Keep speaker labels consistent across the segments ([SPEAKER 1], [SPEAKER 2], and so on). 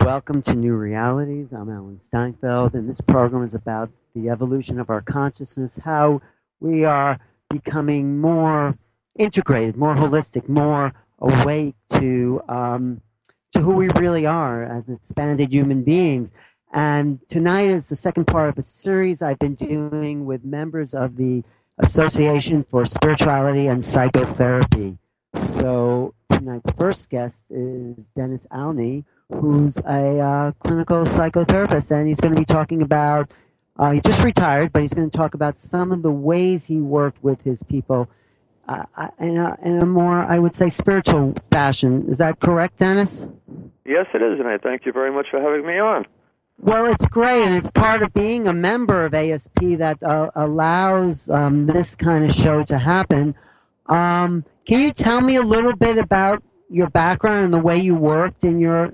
[SPEAKER 1] welcome to New Realities. I'm Alan Steinfeld, and this program is about the evolution of our consciousness, how we are becoming more integrated, more holistic, more awake to who we really are as expanded human beings. And tonight is the second part of a series I've been doing with members of the Association for Spirituality and Psychotherapy. So tonight's first guest is Dennis Alney, who's a clinical psychotherapist, and he's going to be talking about, he just retired, but he's going to talk about some of the ways he worked with his people in a more, I would say, spiritual fashion. Is that correct, Dennis?
[SPEAKER 2] Yes, it is, and I thank you very much for having me on.
[SPEAKER 1] Well, it's great, and it's part of being a member of ASP that allows this kind of show to happen. Can you tell me a little bit about your background and the way you worked in your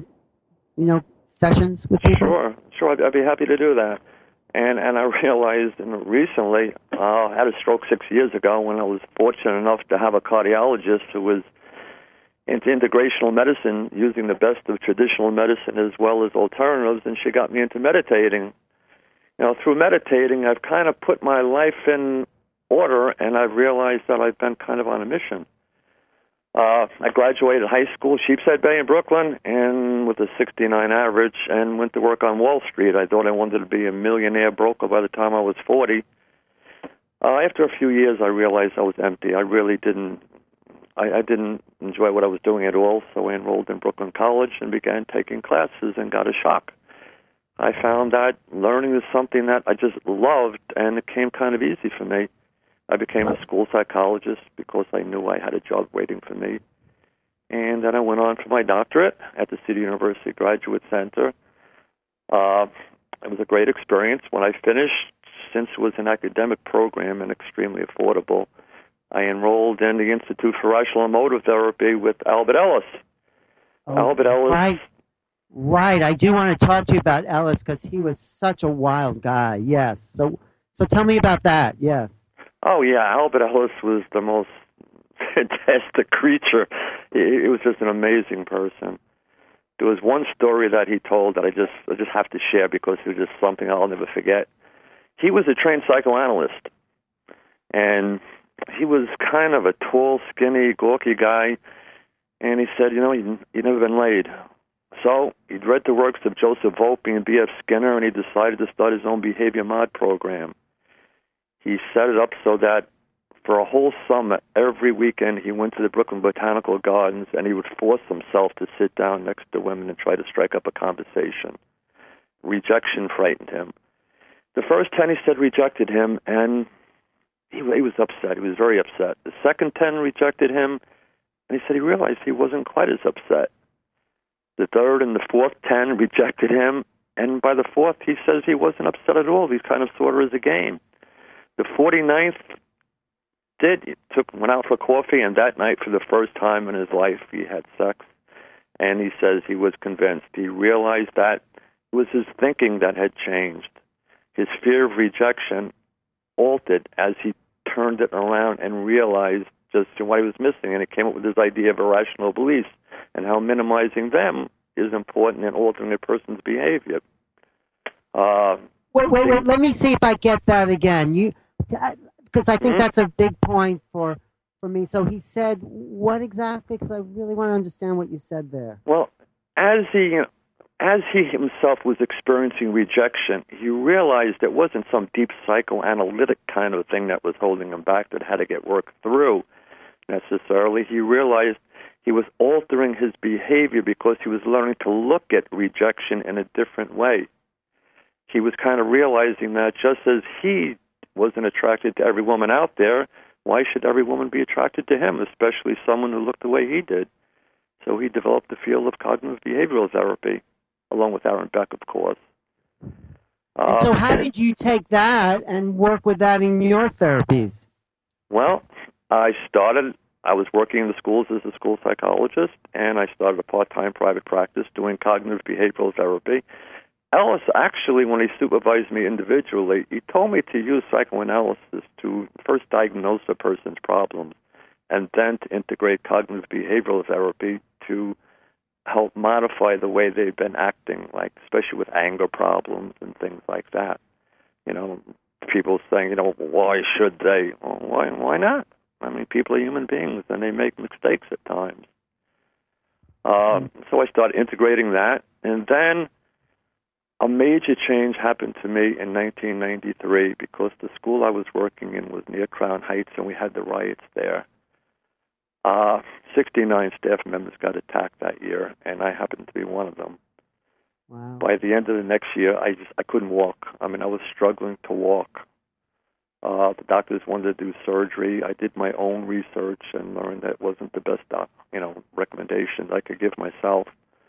[SPEAKER 1] sessions with people?
[SPEAKER 2] Sure, I'd be happy to do that. And I realized recently, I had a stroke 6 years ago when I was fortunate enough to have a cardiologist who was into integrational medicine, using the best of traditional medicine as well as alternatives, and she got me into meditating. Through meditating, I've kind of put my life in order, and I've realized that I've been kind of on a mission. I graduated high school, Sheepshead Bay in Brooklyn, and with a 69 average, and went to work on Wall Street. I thought I wanted to be a millionaire broker by the time I was 40. After a few years, I realized I was empty. I really didn't enjoy what I was doing at all, so I enrolled in Brooklyn College and began taking classes and got a shock. I found that learning is something that I just loved, and it came kind of easy for me. I became a school psychologist because I knew I had a job waiting for me. And then I went on for my doctorate at the City University Graduate Center. It was a great experience. When I finished, since it was an academic program and extremely affordable, I enrolled in the Institute for Rational Emotive Therapy with Albert Ellis. Albert Ellis.
[SPEAKER 1] Right. I do want to talk to you about Ellis because he was such a wild guy. Yes. So tell me about that. Yes.
[SPEAKER 2] Oh, yeah. Albert Ellis was the most fantastic creature. He was just an amazing person. There was one story that he told that I just have to share because it was just something I'll never forget. He was a trained psychoanalyst, and he was kind of a tall, skinny, gawky guy, and he said, you've never been laid. So he'd read the works of Joseph Volpe and B.F. Skinner, and he decided to start his own behavior mod program. He set it up so that for a whole summer, every weekend, he went to the Brooklyn Botanical Gardens, and he would force himself to sit down next to women and try to strike up a conversation. Rejection frightened him. The first 10, he said, rejected him, and he was upset. He was very upset. The second 10 rejected him, and he said he realized he wasn't quite as upset. The third and the fourth 10 rejected him, and by the fourth, he says he wasn't upset at all. He kind of saw it as a game. The 49th went out for coffee, and that night, for the first time in his life, he had sex. And he says he was convinced. He realized that it was his thinking that had changed. His fear of rejection altered as he turned it around and realized just what he was missing, and he came up with this idea of irrational beliefs and how minimizing them is important in altering a person's behavior.
[SPEAKER 1] Wait. Let me see if I get that again. Because I think that's a big point for me. So he said what exactly? Because I really want to understand what you said there.
[SPEAKER 2] Well, as he himself was experiencing rejection, he realized it wasn't some deep psychoanalytic kind of thing that was holding him back that had to get worked through necessarily. He realized he was altering his behavior because he was learning to look at rejection in a different way. He was kind of realizing that just as he wasn't attracted to every woman out there, why should every woman be attracted to him, especially someone who looked the way he did? So he developed the field of cognitive behavioral therapy, along with Aaron Beck, of course.
[SPEAKER 1] And so how did you take that and work with that in your therapies?
[SPEAKER 2] Well, I was working in the schools as a school psychologist, and I started a part-time private practice doing cognitive behavioral therapy. Ellis, actually, when he supervised me individually, he told me to use psychoanalysis to first diagnose a person's problems and then to integrate cognitive behavioral therapy to help modify the way they've been acting, like especially with anger problems and things like that. You know, people saying, you know, why should they? Well, why not? I mean, people are human beings, and they make mistakes at times. So I started integrating that, and then a major change happened to me in 1993 because the school I was working in was near Crown Heights, and we had the riots there. 69 staff members got attacked that year, and I happened to be one of them.
[SPEAKER 1] Wow.
[SPEAKER 2] By the end of the next year, I couldn't walk. I mean, I was struggling to walk. The doctors wanted to do surgery. I did my own research and learned that it wasn't the best, recommendations I could give myself.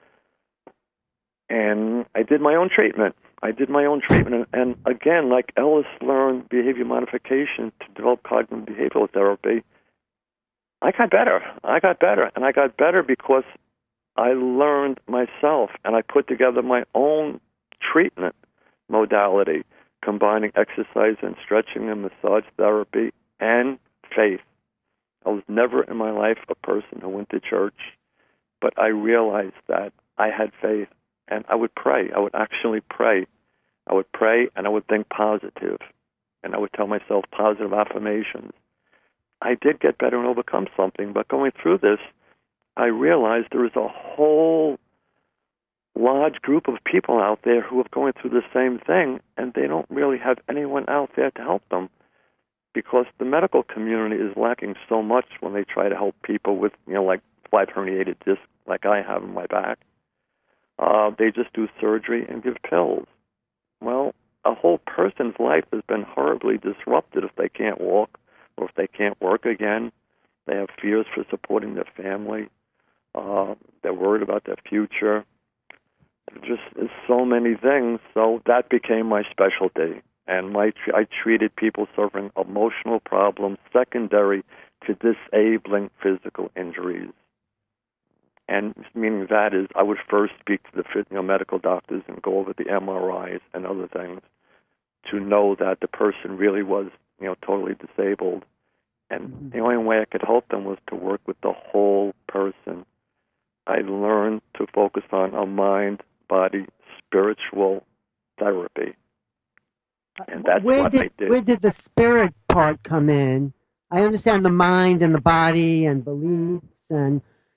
[SPEAKER 2] And I did my own treatment. And again, like Ellis learned behavior modification to develop cognitive behavioral therapy, I got better. And I got better because I learned myself, and I put together my own treatment modality, combining exercise and stretching and massage therapy and faith. I was never in my life a person who went to church, but I realized that I had faith, and I would pray. I would actually pray. I would pray, and I would think positive, and I would tell myself positive affirmations. I did get better and overcome something, but going through this, I realized there is a whole large group of people out there who are going through the same thing, and they don't really have anyone out there to help them because the medical community is lacking so much when they try to help people with, like 5 herniated discs like I have in my back. They just do surgery and give pills. Well, a whole person's life has been horribly disrupted if they can't walk or if they can't work again. They have fears for supporting their family. They're worried about their future. Just so many things. So that became my specialty. And I treated people suffering emotional problems secondary to disabling physical injuries. And meaning that is, I would first speak to the medical doctors and go over the MRIs and other things to know that the person really was totally disabled. And the only way I could help them was to work with the whole person. I learned to focus on a mind, body, spiritual therapy. And that's what I did.
[SPEAKER 1] Where did the spirit part come in? I understand the mind and the body and beliefs and,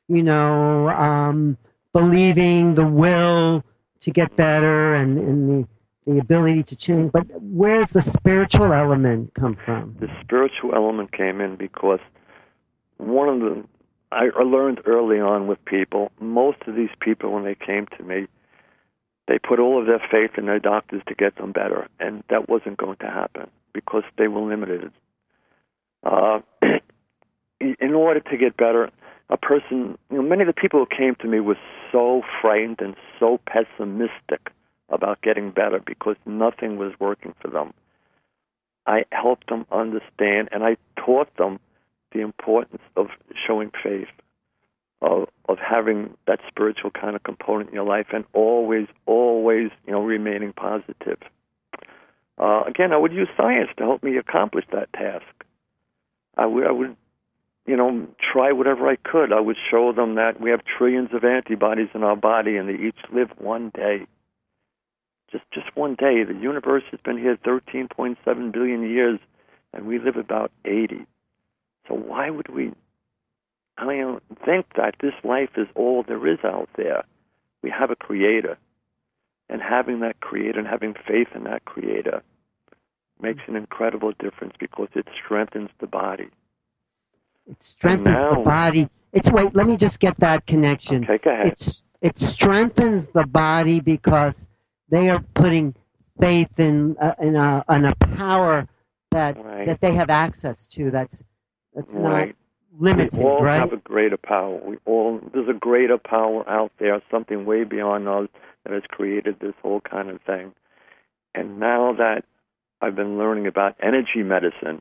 [SPEAKER 1] believing, the will to get better and the ability to change. But where's the spiritual element come from?
[SPEAKER 2] The spiritual element came in because I learned early on with people, most of these people, when they came to me, they put all of their faith in their doctors to get them better, and that wasn't going to happen because they were limited. In order to get better, a person, many of the people who came to me were so frightened and so pessimistic about getting better because nothing was working for them. I helped them understand, and I taught them the importance of showing faith, of having that spiritual kind of component in your life, and always, remaining positive. Again, I would use science to help me accomplish that task. I would, try whatever I could. I would show them that we have trillions of antibodies in our body, and they each live one day. Just one day. The universe has been here 13.7 billion years, and we live about 80. So why would we think that this life is all there is out there? We have a creator, and having that creator and having faith in that creator makes an incredible difference because it strengthens the body.
[SPEAKER 1] It strengthens the body. Wait, let me just get that connection.
[SPEAKER 2] Okay, go ahead.
[SPEAKER 1] It strengthens the body because they are putting faith in a power that they have access to. That's not limited,
[SPEAKER 2] we all
[SPEAKER 1] right?
[SPEAKER 2] have a greater power. There's a greater power out there, something way beyond us that has created this whole kind of thing. And now that I've been learning about energy medicine,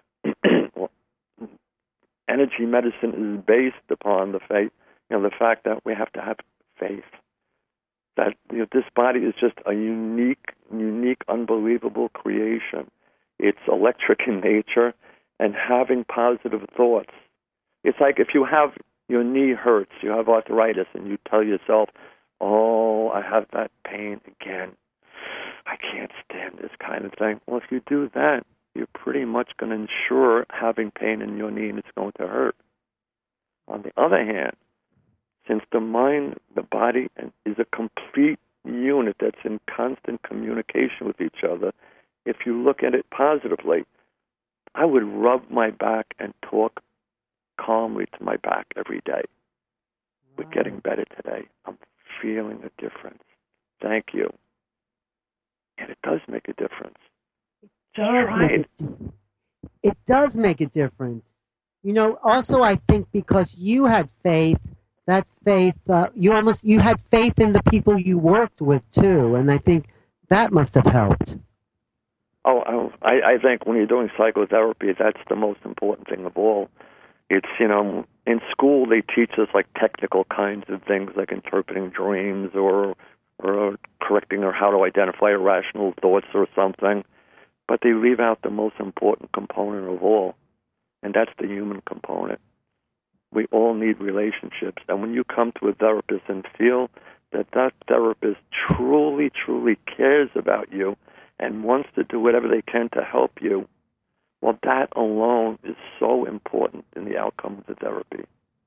[SPEAKER 2] energy medicine is based upon the faith, the fact that we have to have faith. That this body is just a unique, unbelievable creation. It's electric in nature, and having positive thoughts. It's like if you have Your knee hurts. You have arthritis, and you tell yourself, "Oh, I have that pain again. I can't stand this kind of thing." Well, if you do that, you're pretty much going to ensure having pain in your knee, and it's going to hurt. On the other hand, since the mind, the body, is a complete unit that's in constant communication with each other, if you look at it positively, I would rub my back and talk calmly to my back every day. Wow. We're getting better today. I'm feeling a difference. Thank you. And it does make a difference.
[SPEAKER 1] It does make a difference. You know, also I think because you had faith, that faith, you had faith in the people you worked with too, and I think that must have helped.
[SPEAKER 2] Oh, I think when you're doing psychotherapy, that's the most important thing of all. It's, in school they teach us like technical kinds of things like interpreting dreams or correcting or how to identify irrational thoughts or something, but they leave out the most important component of all, and that's the human component. We all need relationships, and when you come to a therapist and feel that therapist truly, truly cares about you and wants to do whatever they can to help you, well, that alone is so important in the outcome of the therapy.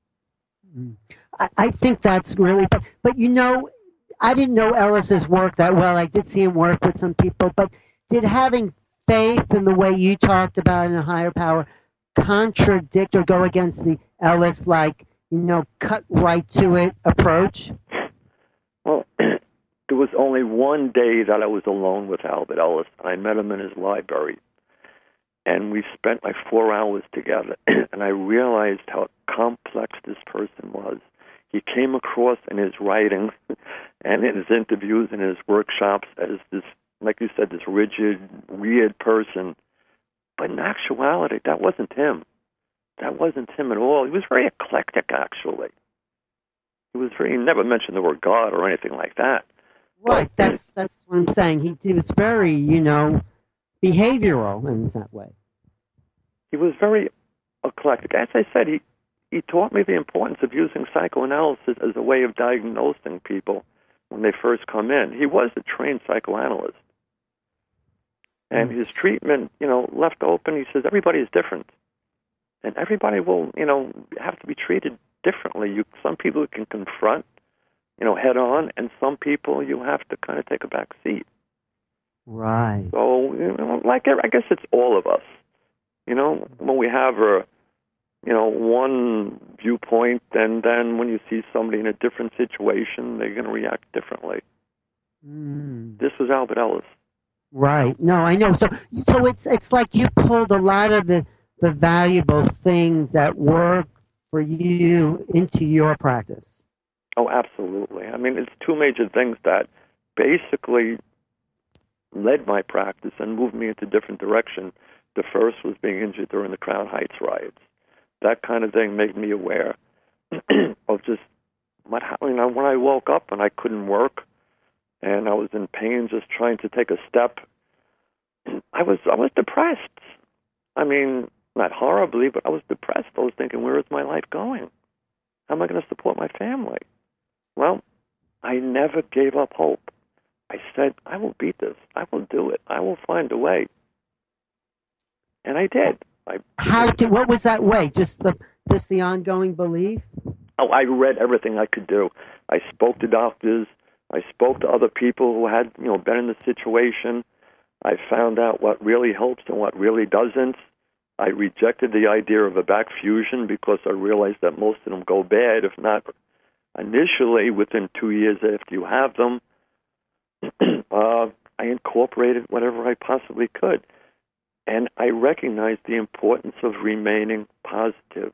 [SPEAKER 1] I think that's really, but I didn't know Ellis's work that well. I did see him work with some people, but did having faith in the way you talked about in a higher power contradict or go against the Ellis, cut right to it approach?
[SPEAKER 2] Well, there was only one day that I was alone with Albert Ellis. I met him in his library, and we spent 4 hours together, and I realized how complex this person was. He came across in his writings and in his interviews and his workshops as this, like you said, this rigid, weird person. But in actuality, that wasn't him. That wasn't him at all. He was very eclectic, actually. He never mentioned the word God or anything like that.
[SPEAKER 1] Right, that's what I'm saying. He was very, behavioral in that way.
[SPEAKER 2] He was very eclectic. As I said, he taught me the importance of using psychoanalysis as a way of diagnosing people when they first come in. He was a trained psychoanalyst. And his treatment, left open, he says, everybody is different. And everybody will, have to be treated differently. Some people you can confront, head on, and some people you have to kind of take a back seat.
[SPEAKER 1] Right.
[SPEAKER 2] So, I guess it's all of us. When we have one viewpoint, and then when you see somebody in a different situation, they're going to react differently. This was Albert Ellis.
[SPEAKER 1] Right. No, I know. So it's like you pulled a lot of the valuable things that work for you into your practice.
[SPEAKER 2] Oh, absolutely. I mean, it's two major things that basically led my practice and moved me into different direction. The first was being injured during the Crown Heights riots. That kind of thing made me aware of just when I woke up and I couldn't work and I was in pain just trying to take a step, I was depressed. I mean, not horribly, but I was depressed. I was thinking, where is my life going? How am I going to support my family? Well, I never gave up hope. I said, I will beat this. I will do it. I will find a way. And I did.
[SPEAKER 1] What was that way? Just the ongoing belief?
[SPEAKER 2] Oh, I read everything I could do. I spoke to doctors. I spoke to other people who had, been in the situation. I found out what really helps and what really doesn't. I rejected the idea of a back fusion because I realized that most of them go bad, if not initially within 2 years after you have them. I incorporated whatever I possibly could. And I recognized the importance of remaining positive.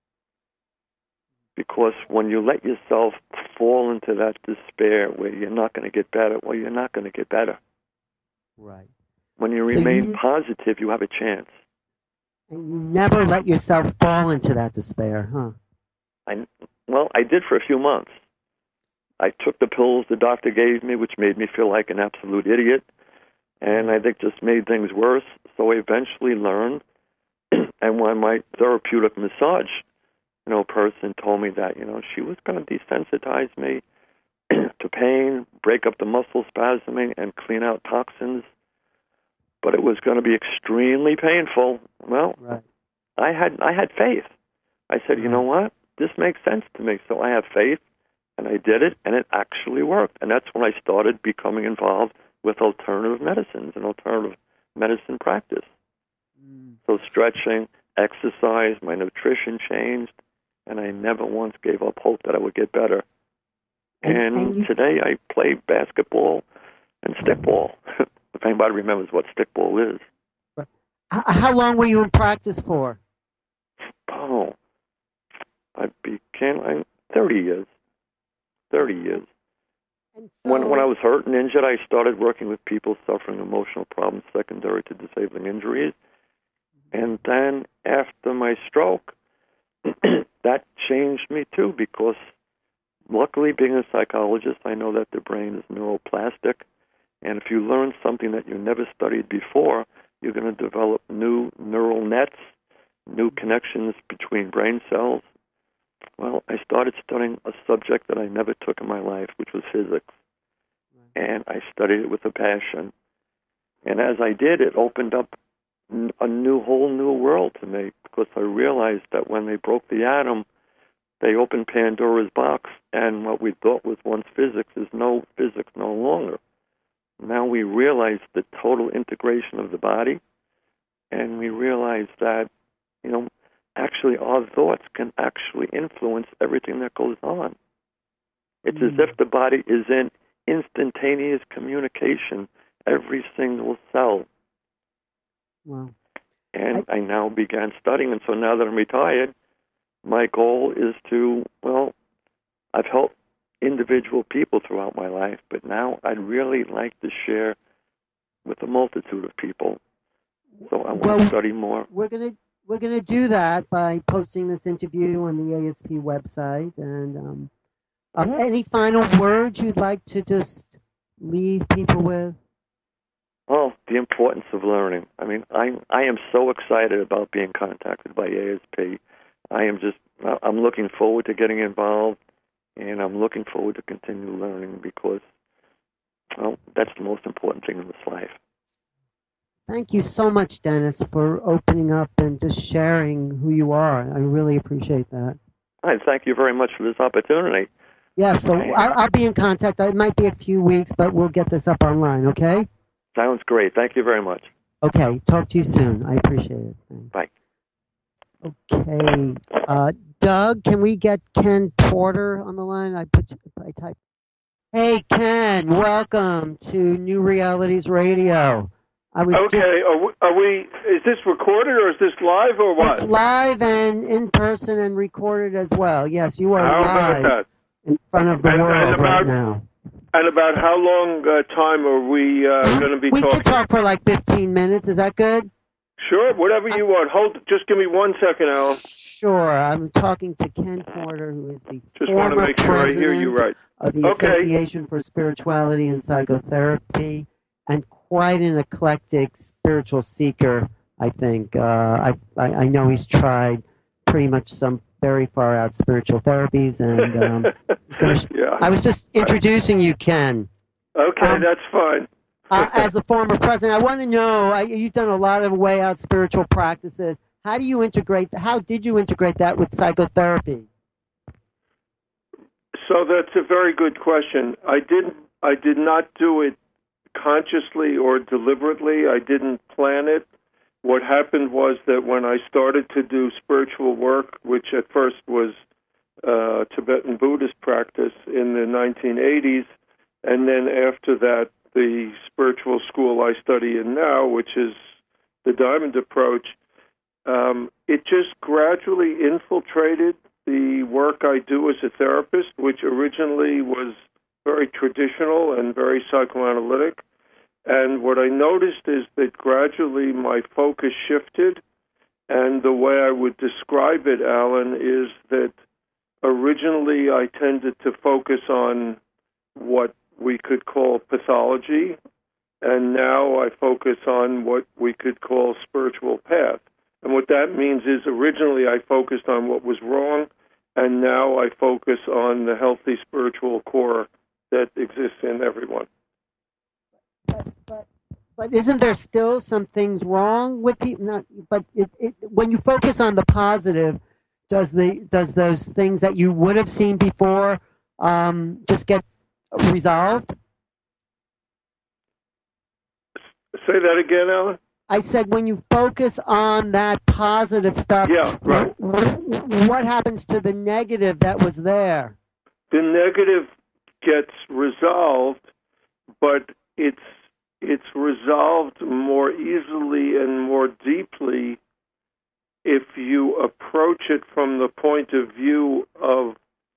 [SPEAKER 2] Because when you let yourself fall into that despair where you're not going to get better, well, you're not going to get better.
[SPEAKER 1] Right.
[SPEAKER 2] When you remain positive, you have a chance.
[SPEAKER 1] And you never let yourself fall into that despair, huh?
[SPEAKER 2] I did for a few months. I took the pills the doctor gave me, which made me feel like an absolute idiot, and I think just made things worse. So I eventually learned, and when my therapeutic massage person told me that, she was going to desensitize me to pain, break up the muscle spasming, and clean out toxins, but it was going to be extremely painful. Well,
[SPEAKER 1] Right.
[SPEAKER 2] I had faith. I said, you know what? This makes sense to me. So I have faith, and I did it, and it actually worked. And that's when I started becoming involved with alternative medicines and alternative medicine practice. So stretching, exercise, my nutrition changed, and I never once gave up hope that I would get better. And today I play basketball and stickball. If anybody remembers what stickball is.
[SPEAKER 1] How long were you in practice for?
[SPEAKER 2] Oh, I began 30 years. 30 years.
[SPEAKER 1] And so,
[SPEAKER 2] When I was hurt and injured, I started working with people suffering emotional problems secondary to disabling injuries. And then after my stroke, that changed me too, because luckily, being a psychologist, I know that the brain is neuroplastic. And if you learn something that you never studied before, you're going to develop new neural nets, new connections between brain cells. Well, I started studying a subject that I never took in my life, which was physics. And I studied it with a passion. And as I did, it opened up a whole new world to me, because I realized that when they broke the atom, they opened Pandora's box, and what we thought was once physics is no physics no longer. Now we realize the total integration of the body, and we realize that, actually our thoughts can actually influence everything that goes on. It's as if the body is in instantaneous communication, every single cell.
[SPEAKER 1] Wow.
[SPEAKER 2] And I now began studying, and so now that I'm retired, my goal is to, I've helped individual people throughout my life, but now I'd really like to share with a multitude of people. So I want to study more.
[SPEAKER 1] We're gonna do that by posting this interview on the ASP website. And any final words you'd like to just leave people with?
[SPEAKER 2] Oh, the importance of learning. I mean, I am so excited about being contacted by ASP. I'm looking forward to getting involved, and I'm looking forward to continue learning, because, that's the most important thing in this life.
[SPEAKER 1] Thank you so much, Dennis, for opening up and just sharing who you are. I really appreciate that.
[SPEAKER 2] I thank you very much for this opportunity.
[SPEAKER 1] Yeah, so I'll be in contact. It might be a few weeks, but we'll get this up online, okay?
[SPEAKER 2] Sounds great. Thank you very much.
[SPEAKER 1] Okay, talk to you soon. I appreciate it. Thanks.
[SPEAKER 2] Bye.
[SPEAKER 1] Okay. Doug, can we get Ken Porter on the line? I typed. Hey, Ken, welcome to New Realities Radio.
[SPEAKER 3] Are we? Is this recorded or is this live or what?
[SPEAKER 1] It's live and in person and recorded as well. Yes, you are live in front of the world right now.
[SPEAKER 3] And about how long time are we going to be talking?
[SPEAKER 1] We could talk for like 15 minutes. Is that good?
[SPEAKER 3] Sure, whatever you want. Just give me 1 second, Alan.
[SPEAKER 1] Sure. I'm talking to Ken Porter, who is the
[SPEAKER 3] former president
[SPEAKER 1] of the Association for Spirituality and Psychotherapy, and quite an eclectic spiritual seeker, I think. I know he's tried pretty much some very far out spiritual therapies, and he's going to.
[SPEAKER 3] Yeah.
[SPEAKER 1] I was just introducing you, Ken.
[SPEAKER 3] Okay, that's fine.
[SPEAKER 1] As a former president, I want to know, you've done a lot of way out spiritual practices. How did you integrate that with psychotherapy?
[SPEAKER 3] So that's a very good question. I did not do it consciously or deliberately. I didn't plan it. What happened was that when I started to do spiritual work, which at first was Tibetan Buddhist practice in the 1980s, and then after that, the spiritual school I study in now, which is the Diamond Approach, it just gradually infiltrated the work I do as a therapist, which originally was very traditional and very psychoanalytic. And what I noticed is that gradually my focus shifted, and the way I would describe it, Alan, is that originally I tended to focus on what we could call pathology, and now I focus on what we could call spiritual path. And what that means is originally I focused on what was wrong, and now I focus on the healthy spiritual core that exists in everyone.
[SPEAKER 1] But isn't there still some things wrong with people? But when you focus on the positive, does those things that you would have seen before just get resolved?
[SPEAKER 3] Say that again, Alan?
[SPEAKER 1] I said when you focus on that positive stuff,
[SPEAKER 3] yeah, right.
[SPEAKER 1] What happens to the negative that was there?
[SPEAKER 3] The negative gets resolved, but it's resolved more easily and more deeply if you approach it from the point of view of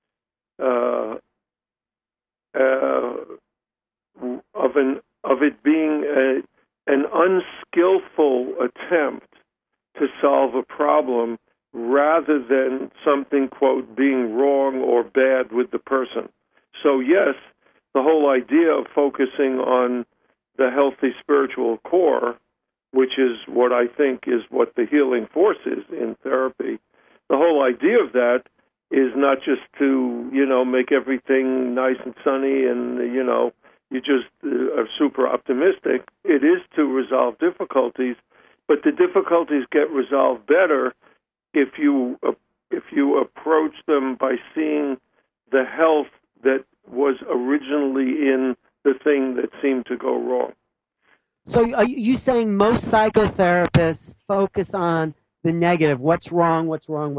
[SPEAKER 3] it being an unskillful attempt to solve a problem rather than something, quote, being wrong or bad with the person. So yes, the whole idea of focusing on the healthy spiritual core, which is what I think is what the healing force is in therapy, the whole idea of that is not just to, make everything nice and sunny and, you just are super optimistic. It is to resolve difficulties, but the difficulties get resolved better if you approach them by seeing the health that was originally in the thing that seemed to go wrong.
[SPEAKER 1] So are you saying most psychotherapists focus on the negative, what's wrong,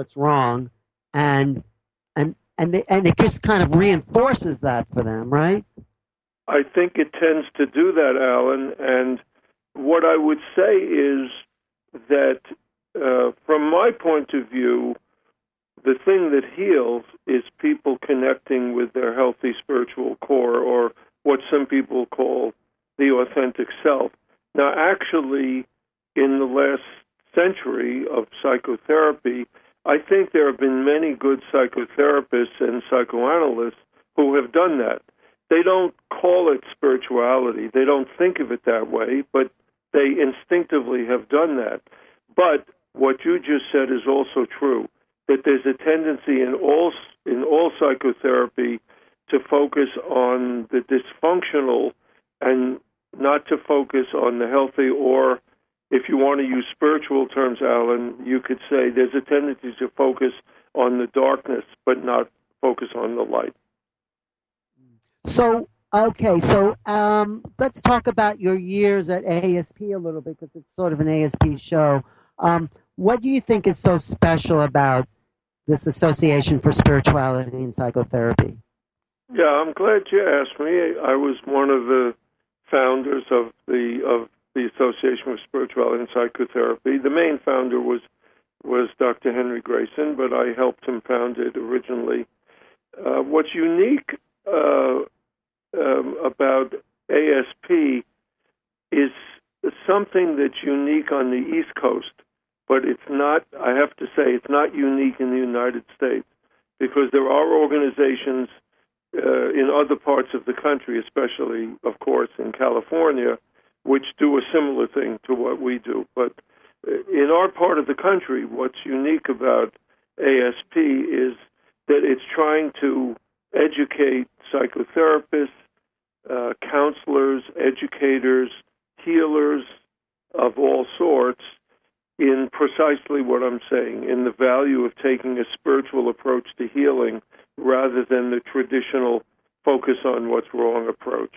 [SPEAKER 1] and it just kind of reinforces that for them, right?
[SPEAKER 3] I think it tends to do that, Alan, and what I would say is that from my point of view, the thing that heals is people connecting with their healthy spiritual core, or what some people call the authentic self. Now, actually, in the last century of psychotherapy, I think there have been many good psychotherapists and psychoanalysts who have done that. They don't call it spirituality. They don't think of it that way, but they instinctively have done that. But what you just said is also true, that there's a tendency in all psychotherapy to focus on the dysfunctional and not to focus on the healthy, or if you want to use spiritual terms, Alan, you could say there's a tendency to focus on the darkness but not focus on the light.
[SPEAKER 1] So, okay, let's talk about your years at ASP a little bit, because it's sort of an ASP show. What do you think is so special about this Association for Spirituality and Psychotherapy?
[SPEAKER 3] Yeah, I'm glad you asked me. I was one of the founders of the Association for Spirituality and Psychotherapy. The main founder was Dr. Henry Grayson, but I helped him found it originally. What's unique about ASP is something that's unique on the East Coast, but it's not, I have to say, it's not unique in the United States, because there are organizations in other parts of the country, especially, of course, in California, which do a similar thing to what we do. But in our part of the country, what's unique about ASP is that it's trying to educate psychotherapists, counselors, educators, healers of all sorts in precisely what I'm saying, in the value of taking a spiritual approach to healing rather than the traditional focus on what's wrong approach.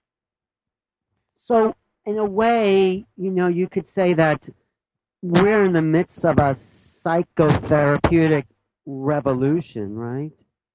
[SPEAKER 1] So, in a way, you could say that we're in the midst of a psychotherapeutic revolution, right?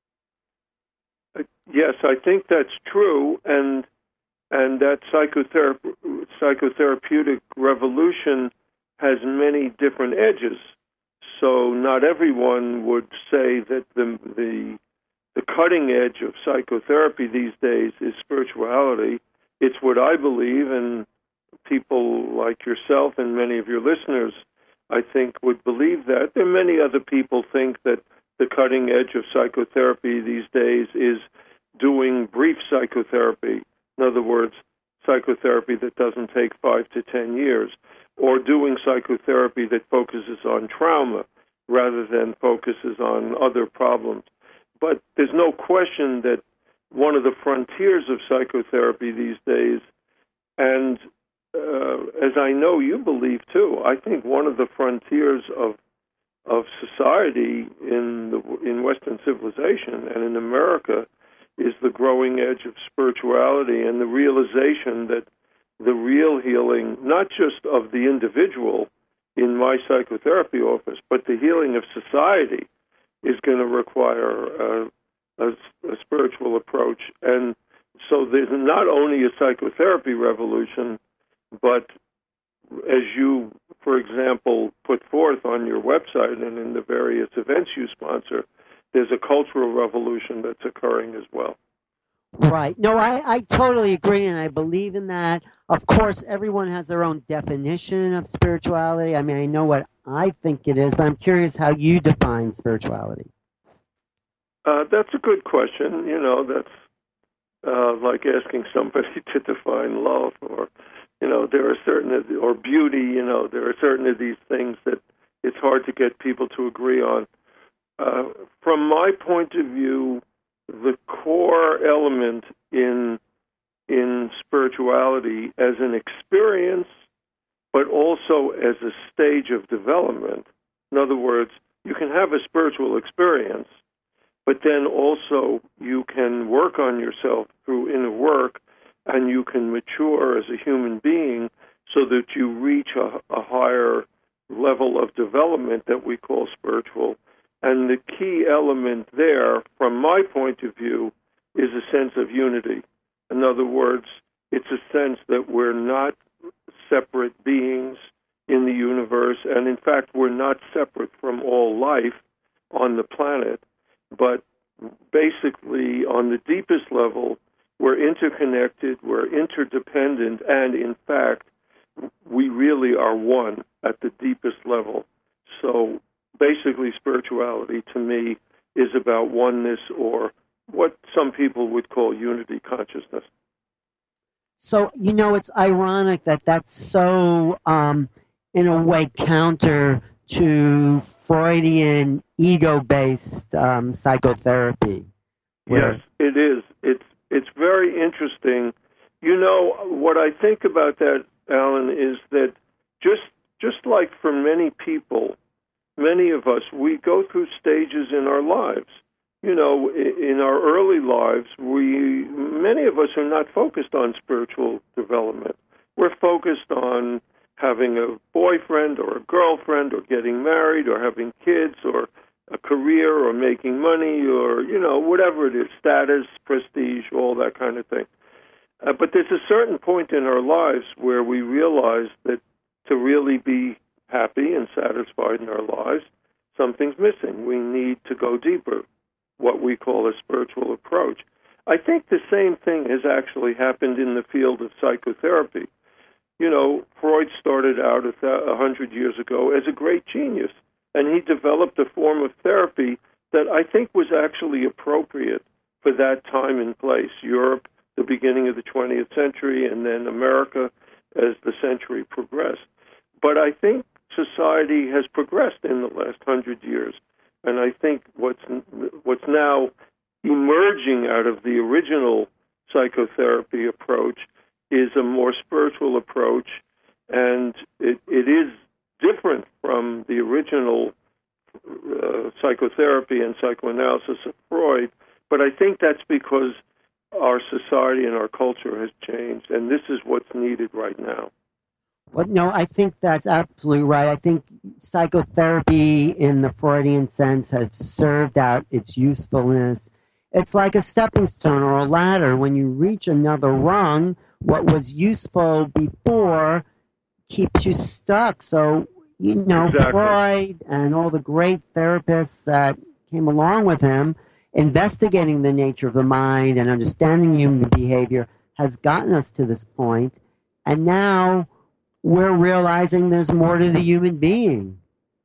[SPEAKER 3] Yes, I think that's true, and that psychotherapeutic revolution has many different edges. So not everyone would say that the cutting edge of psychotherapy these days is spirituality. It's what I believe, and people like yourself and many of your listeners, I think, would believe that. There are many other people think that the cutting edge of psychotherapy these days is doing brief psychotherapy. In other words, psychotherapy that doesn't take 5 to 10 years, or doing psychotherapy that focuses on trauma rather than focuses on other problems. But there's no question that one of the frontiers of psychotherapy these days, and as I know you believe too, I think one of the frontiers of society in Western civilization and in America is the growing edge of spirituality and the realization that the real healing, not just of the individual in my psychotherapy office, but the healing of society is going to require a spiritual approach. And so there's not only a psychotherapy revolution, but as you, for example, put forth on your website and in the various events you sponsor, there's a cultural revolution that's occurring as well.
[SPEAKER 1] Right. No, I totally agree, and I believe in that. Of course, everyone has their own definition of spirituality. I mean, I know what I think it is, but I'm curious how you define spirituality.
[SPEAKER 3] That's a good question. That's like asking somebody to define love, or, there are certain, or beauty, there are certain of these things that it's hard to get people to agree on. From my point of view, the core element in spirituality as an experience, but also as a stage of development. In other words, you can have a spiritual experience, but then also you can work on yourself through inner work, and you can mature as a human being so that you reach a higher level of development that we call spiritual. And the key element there, from my point of view, is a sense of unity. In other words, it's a sense that we're not separate beings in the universe, and in fact, we're not separate from all life on the planet, but basically, on the deepest level, we're interconnected, we're interdependent, and in fact, we really are one at the deepest level. So basically, spirituality to me is about oneness, or what some people would call unity consciousness.
[SPEAKER 1] So, it's ironic that that's so, in a way, counter to Freudian ego-based psychotherapy.
[SPEAKER 3] Yes, it is. It's very interesting. What I think about that, Alan, is that just like for many people, many of us, we go through stages in our lives. In our early lives, many of us are not focused on spiritual development. We're focused on having a boyfriend or a girlfriend, or getting married, or having kids, or a career, or making money, or, whatever it is, status, prestige, all that kind of thing. But there's a certain point in our lives where we realize that to really be happy and satisfied in our lives, something's missing. We need to go deeper, what we call a spiritual approach. I think the same thing has actually happened in the field of psychotherapy. Freud started out 100 years ago as a great genius, and he developed a form of therapy that I think was actually appropriate for that time and place. Europe, the beginning of the 20th century, and then America as the century progressed. But I think society has progressed in the last 100 years, and I think what's now emerging out of the original psychotherapy approach is a more spiritual approach, and it is different from the original psychotherapy and psychoanalysis of Freud, but I think that's because our society and our culture has changed, and this is what's needed right now.
[SPEAKER 1] Well, no, I think that's absolutely right. I think psychotherapy in the Freudian sense has served out its usefulness. It's like a stepping stone or a ladder. When you reach another rung, what was useful before keeps you stuck. So,
[SPEAKER 3] Exactly.
[SPEAKER 1] Freud and all the great therapists that came along with him, investigating the nature of the mind and understanding human behavior has gotten us to this point. And now we're realizing there's more to the human being.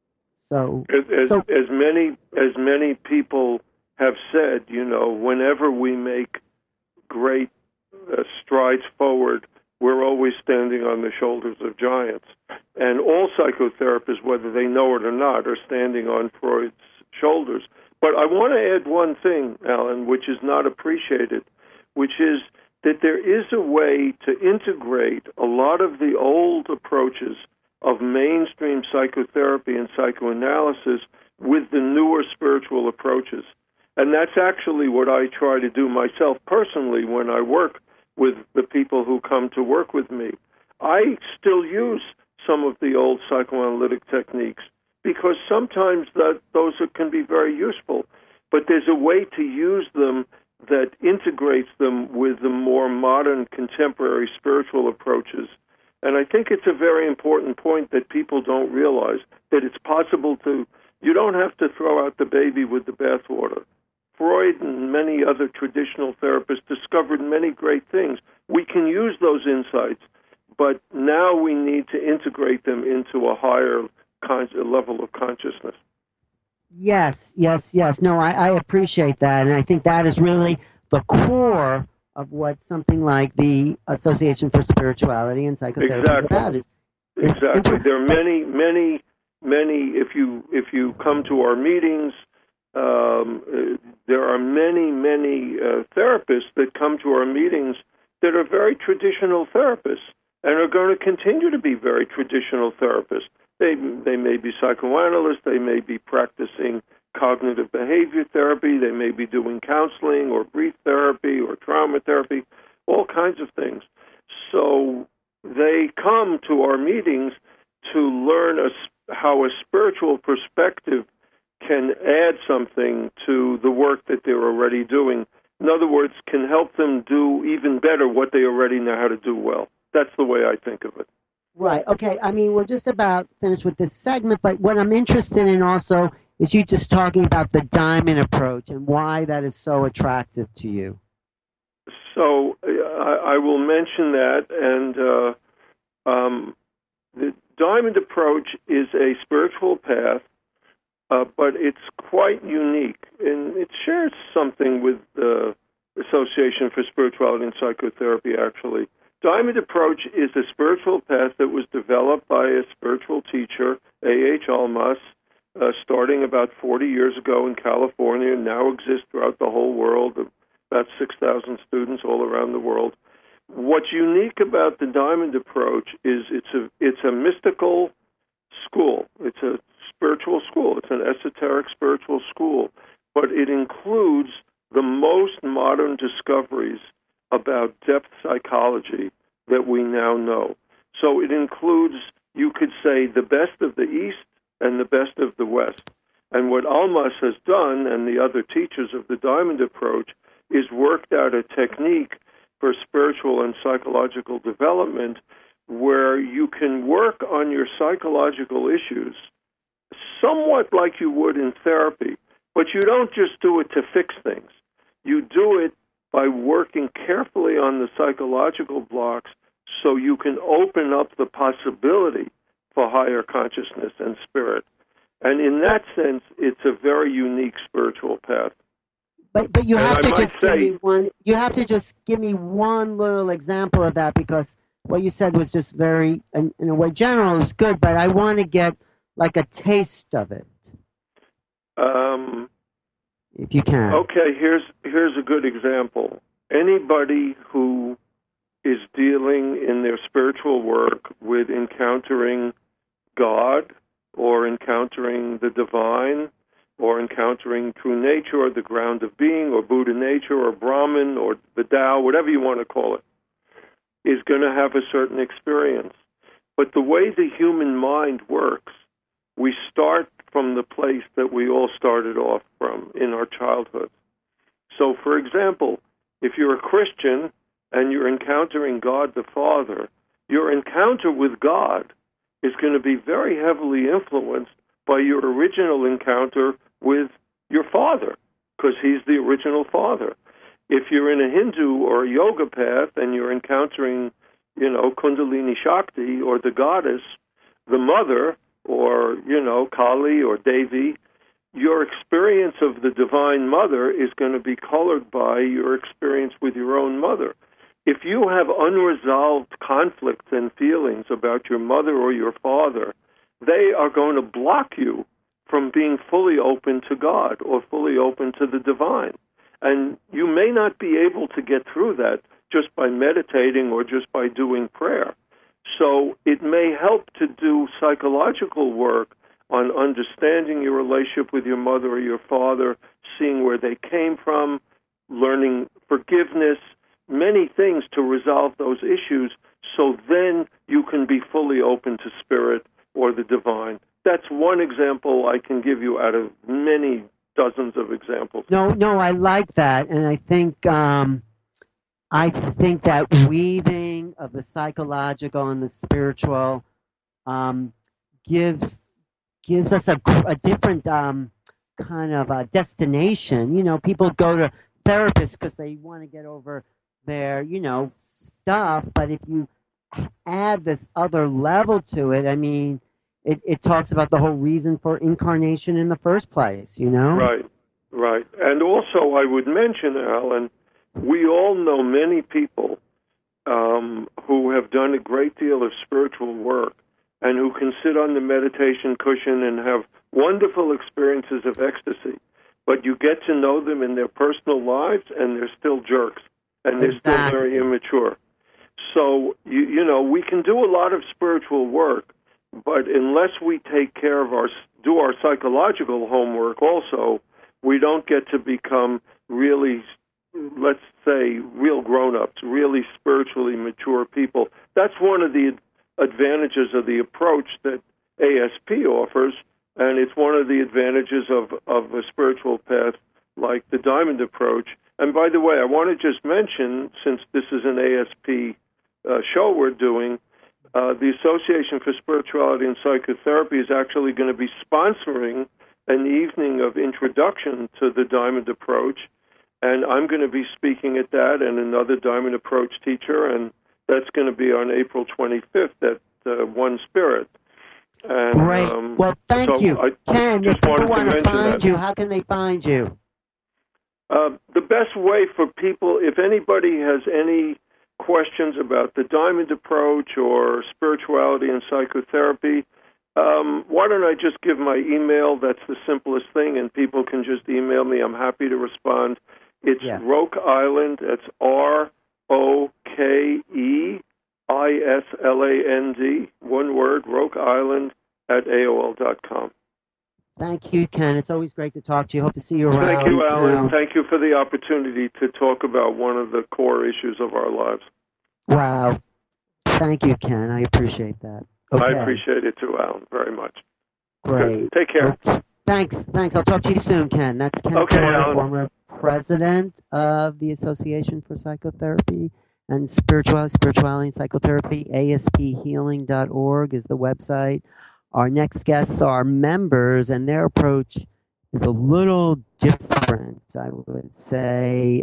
[SPEAKER 3] As many people have said, whenever we make great strides forward we're always standing on the shoulders of giants. And all psychotherapists, whether they know it or not, are standing on Freud's shoulders. But I want to add one thing, Alan, which is not appreciated, which is that there is a way to integrate a lot of the old approaches of mainstream psychotherapy and psychoanalysis with the newer spiritual approaches. And that's actually what I try to do myself personally when I work with the people who come to work with me. I still use some of the old psychoanalytic techniques because sometimes those can be very useful. But there's a way to use them that integrates them with the more modern, contemporary spiritual approaches. And I think it's a very important point that people don't realize, that it's possible to, you don't have to throw out the baby with the bathwater. Freud and many other traditional therapists discovered many great things. We can use those insights, but now we need to integrate them into a higher level of consciousness.
[SPEAKER 1] Yes. No, I appreciate that. And I think that is really the core of what something like the Association for Spirituality and Psychotherapy is about.
[SPEAKER 3] Exactly. There are many, if you come to our meetings, there are many therapists that come to our meetings that are very traditional therapists and are going to continue to be very traditional therapists. They may be psychoanalysts, they may be practicing cognitive behavior therapy, they may be doing counseling or brief therapy or trauma therapy, all kinds of things. So they come to our meetings to learn how a spiritual perspective can add something to the work that they're already doing. In other words, can help them do even better what they already know how to do well. That's the way I think of it.
[SPEAKER 1] Right. Okay. I mean, we're just about finished with this segment, but what I'm interested in also is you just talking about the diamond approach and why that is so attractive to you.
[SPEAKER 3] So I will mention that, and the diamond approach is a spiritual path, but it's quite unique, and it shares something with the Association for Spirituality and Psychotherapy, actually. Diamond approach is a spiritual path that was developed by a spiritual teacher, A.H. Almaas, starting about 40 years ago in California, and now exists throughout the whole world, about 6,000 students all around the world. What's unique about the Diamond approach is it's a mystical school. It's a spiritual school. It's an esoteric spiritual school, but it includes the most modern discoveries about depth psychology that we now know. So it includes, you could say, the best of the East and the best of the West. And what Almaas has done, and the other teachers of the Diamond approach, is worked out a technique for spiritual and psychological development where you can work on your psychological issues somewhat like you would in therapy, but you don't just do it to fix things. You do it by working carefully on the psychological blocks so you can open up the possibility for higher consciousness and spirit. And in that sense, it's a very unique spiritual path.
[SPEAKER 1] But you have to just give me one. You have to just give me one little example of that, because what you said was just very, in a way, general. It's good, but I want to get like a taste of it. If you can.
[SPEAKER 3] Okay, here's a good example. Anybody who is dealing in their spiritual work with encountering God or encountering the divine or encountering true nature or the ground of being or Buddha nature or Brahman or the Tao, whatever you want to call it, is going to have a certain experience. But the way the human mind works, we start from the place that we all started off from in our childhood. So, for example, if you're a Christian and you're encountering God the Father, your encounter with God is going to be very heavily influenced by your original encounter with your father, because he's the original father. If you're in a Hindu or a yoga path and you're encountering, Kundalini Shakti or the goddess, the mother, or, Kali or Devi, your experience of the Divine Mother is going to be colored by your experience with your own mother. if you have unresolved conflicts and feelings about your mother or your father, they are going to block you from being fully open to God or fully open to the divine. And you may not be able to get through that just by meditating or just by doing prayer. So it may help to do psychological work on understanding your relationship with your mother or your father, seeing where they came from, learning forgiveness, many things to resolve those issues, so then you can be fully open to spirit or the divine. That's one example I can give you out of many dozens of examples.
[SPEAKER 1] No, I like that, and I think that weaving of the psychological and the spiritual gives us a different kind of a destination. You know, people go to therapists because they want to get over their, stuff. But if you add this other level to it, I mean, it talks about the whole reason for incarnation in the first place,
[SPEAKER 3] Right. And also I would mention, Alan, we all know many people who have done a great deal of spiritual work and who can sit on the meditation cushion and have wonderful experiences of ecstasy. But you get to know them in their personal lives, and they're still jerks, and they're still very immature. So, we can do a lot of spiritual work, but unless we take care of do our psychological homework also, we don't get to become really, let's say, real grown-ups, really spiritually mature people. That's one of the advantages of the approach that ASP offers, and it's one of the advantages of a spiritual path like the Diamond Approach. And by the way, I want to just mention, since this is an ASP show we're doing, the Association for Spirituality and Psychotherapy is actually going to be sponsoring an evening of introduction to the Diamond Approach, and I'm going to be speaking at that and another Diamond Approach teacher, and that's going to be on April 25th at One Spirit. And,
[SPEAKER 1] great. Well, thank you. Ken, if people want to find you, how can they find you?
[SPEAKER 3] The best way for people, if anybody has any questions about the Diamond Approach or spirituality and psychotherapy, why don't I just give my email? That's the simplest thing, and people can just email me. I'm happy to respond. It's Roke Island. It's ROKEISLAND, one word, Roke Island at AOL.com.
[SPEAKER 1] Thank you, Ken. It's always great to talk to you. Hope to see you around.
[SPEAKER 3] Thank you, Alan. Thank you for the opportunity to talk about one of the core issues of our lives.
[SPEAKER 1] Wow. Thank you, Ken. I appreciate that. Okay.
[SPEAKER 3] I appreciate it too, Alan, very much.
[SPEAKER 1] Great.
[SPEAKER 3] Good. Take care.
[SPEAKER 1] Okay. Thanks. I'll talk to you soon, Ken. That's Ken Porter, former president of the Association for Psychotherapy and Spirituality and Psychotherapy. ASPhealing.org is the website. Our next guests are members, and their approach is a little different, I would say.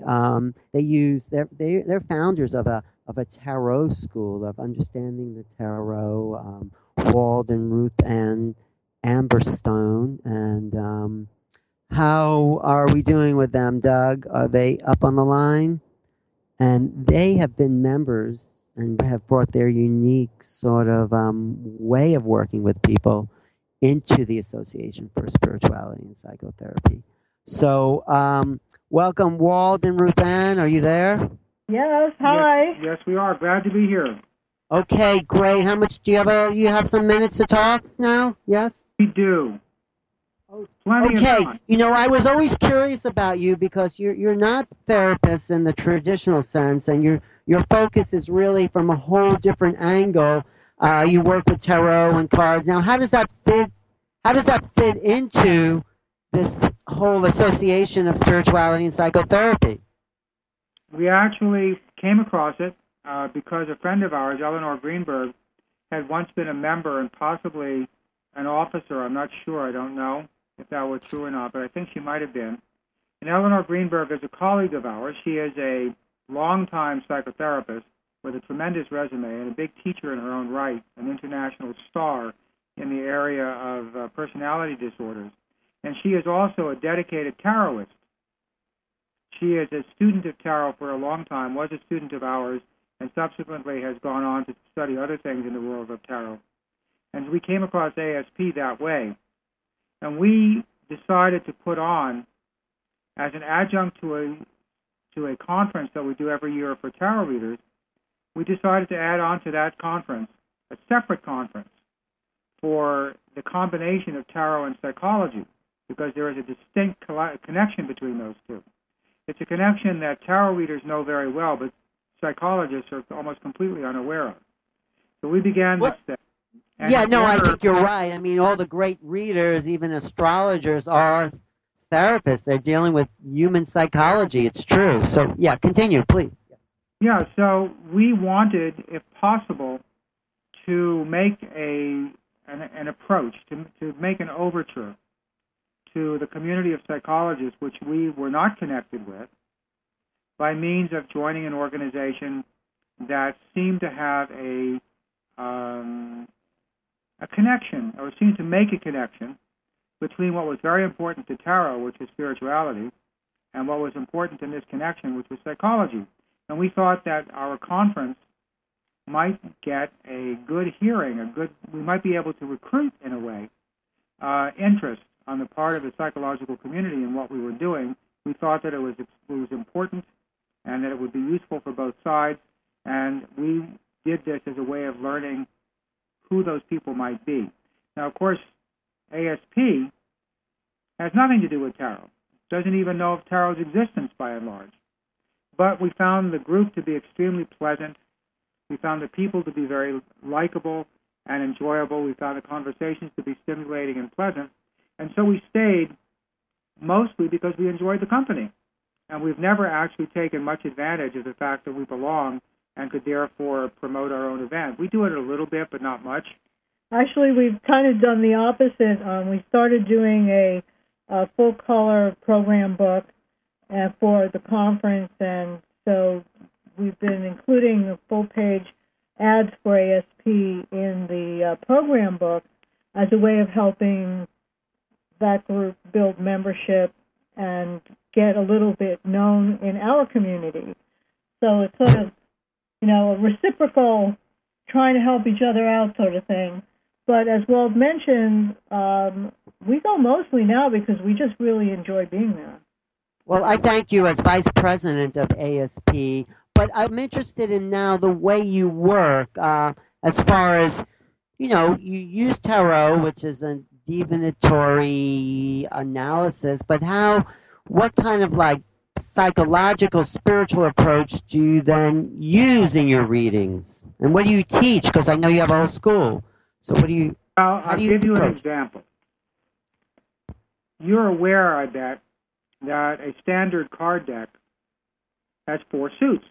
[SPEAKER 1] They're founders of a tarot school of understanding the tarot, Walden, Ruth Ann Amberstone. And how are we doing with them, Doug? Are they up on the line? And they have been members and have brought their unique sort of way of working with people into the Association for Spirituality and Psychotherapy. So welcome, Wald and Ruth Ann. Are you there?
[SPEAKER 4] Yes, hi.
[SPEAKER 5] Yes, we are. Glad to be here.
[SPEAKER 1] Okay, great. How much do you have? You have some minutes to talk now? Yes?
[SPEAKER 5] We do. Plenty of time.
[SPEAKER 1] I was always curious about you because you're not therapists in the traditional sense, and your focus is really from a whole different angle. You work with tarot and cards. Now, how does that fit? How does that fit into this whole association of spirituality and psychotherapy?
[SPEAKER 5] We actually came across it because a friend of ours, Eleanor Greenberg, had once been a member and possibly an officer. I'm not sure. I don't know if that were true or not, but I think she might have been. And Eleanor Greenberg is a colleague of ours. She is a longtime psychotherapist with a tremendous resume and a big teacher in her own right, an international star in the area of personality disorders. And she is also a dedicated tarotist. She is a student of tarot for a long time, was a student of ours, and subsequently has gone on to study other things in the world of tarot. And we came across ASP that way. And we decided to put on, as an adjunct to a conference that we do every year for tarot readers, we decided to add on to that conference a separate conference for the combination of tarot and psychology, because there is a distinct connection between those two. It's a connection that tarot readers know very well, but psychologists are almost completely unaware of. So we began this thing.
[SPEAKER 1] Yeah, no, I think you're right. I mean, all the great readers, even astrologers, are therapists. They're dealing with human psychology. It's true. So, yeah, continue, please.
[SPEAKER 5] Yeah, so we wanted, if possible, to make an approach, to make an overture to the community of psychologists, which we were not connected with, by means of joining an organization that seemed to have a connection, or seemed to make a connection between what was very important to tarot, which was spirituality, and what was important in this connection, which was psychology. And we thought that our conference might get a good hearing, we might be able to recruit, in a way, interest on the part of the psychological community in what we were doing. We thought that it was important and that it would be useful for both sides, and we did this as a way of learning who those people might be. Now, of course, ASP has nothing to do with tarot, doesn't even know of tarot's existence by and large. But we found the group to be extremely pleasant. We found the people to be very likable and enjoyable. We found the conversations to be stimulating and pleasant. And so we stayed mostly because we enjoyed the company. And we've never actually taken much advantage of the fact that we belong and could therefore promote our own event. We do it a little bit, but not much.
[SPEAKER 4] Actually, we've kind of done the opposite. We started doing a full-color program book for the conference, and so we've been including full-page ads for ASP in the program book as a way of helping that group build membership and get a little bit known in our community. So it's sort of, a reciprocal, trying to help each other out sort of thing. But as Walt mentioned, we go mostly now because we just really enjoy being there.
[SPEAKER 1] Well, I thank you as Vice President of ASP, but I'm interested in now the way you work as far as, you use tarot, which is a divinatory analysis, but what kind of psychological, spiritual approach do you then use in your readings? And what do you teach? Because I know you have a whole school. So what do you...
[SPEAKER 5] I'll give you an example. You're aware, I bet, that a standard card deck has 4 suits,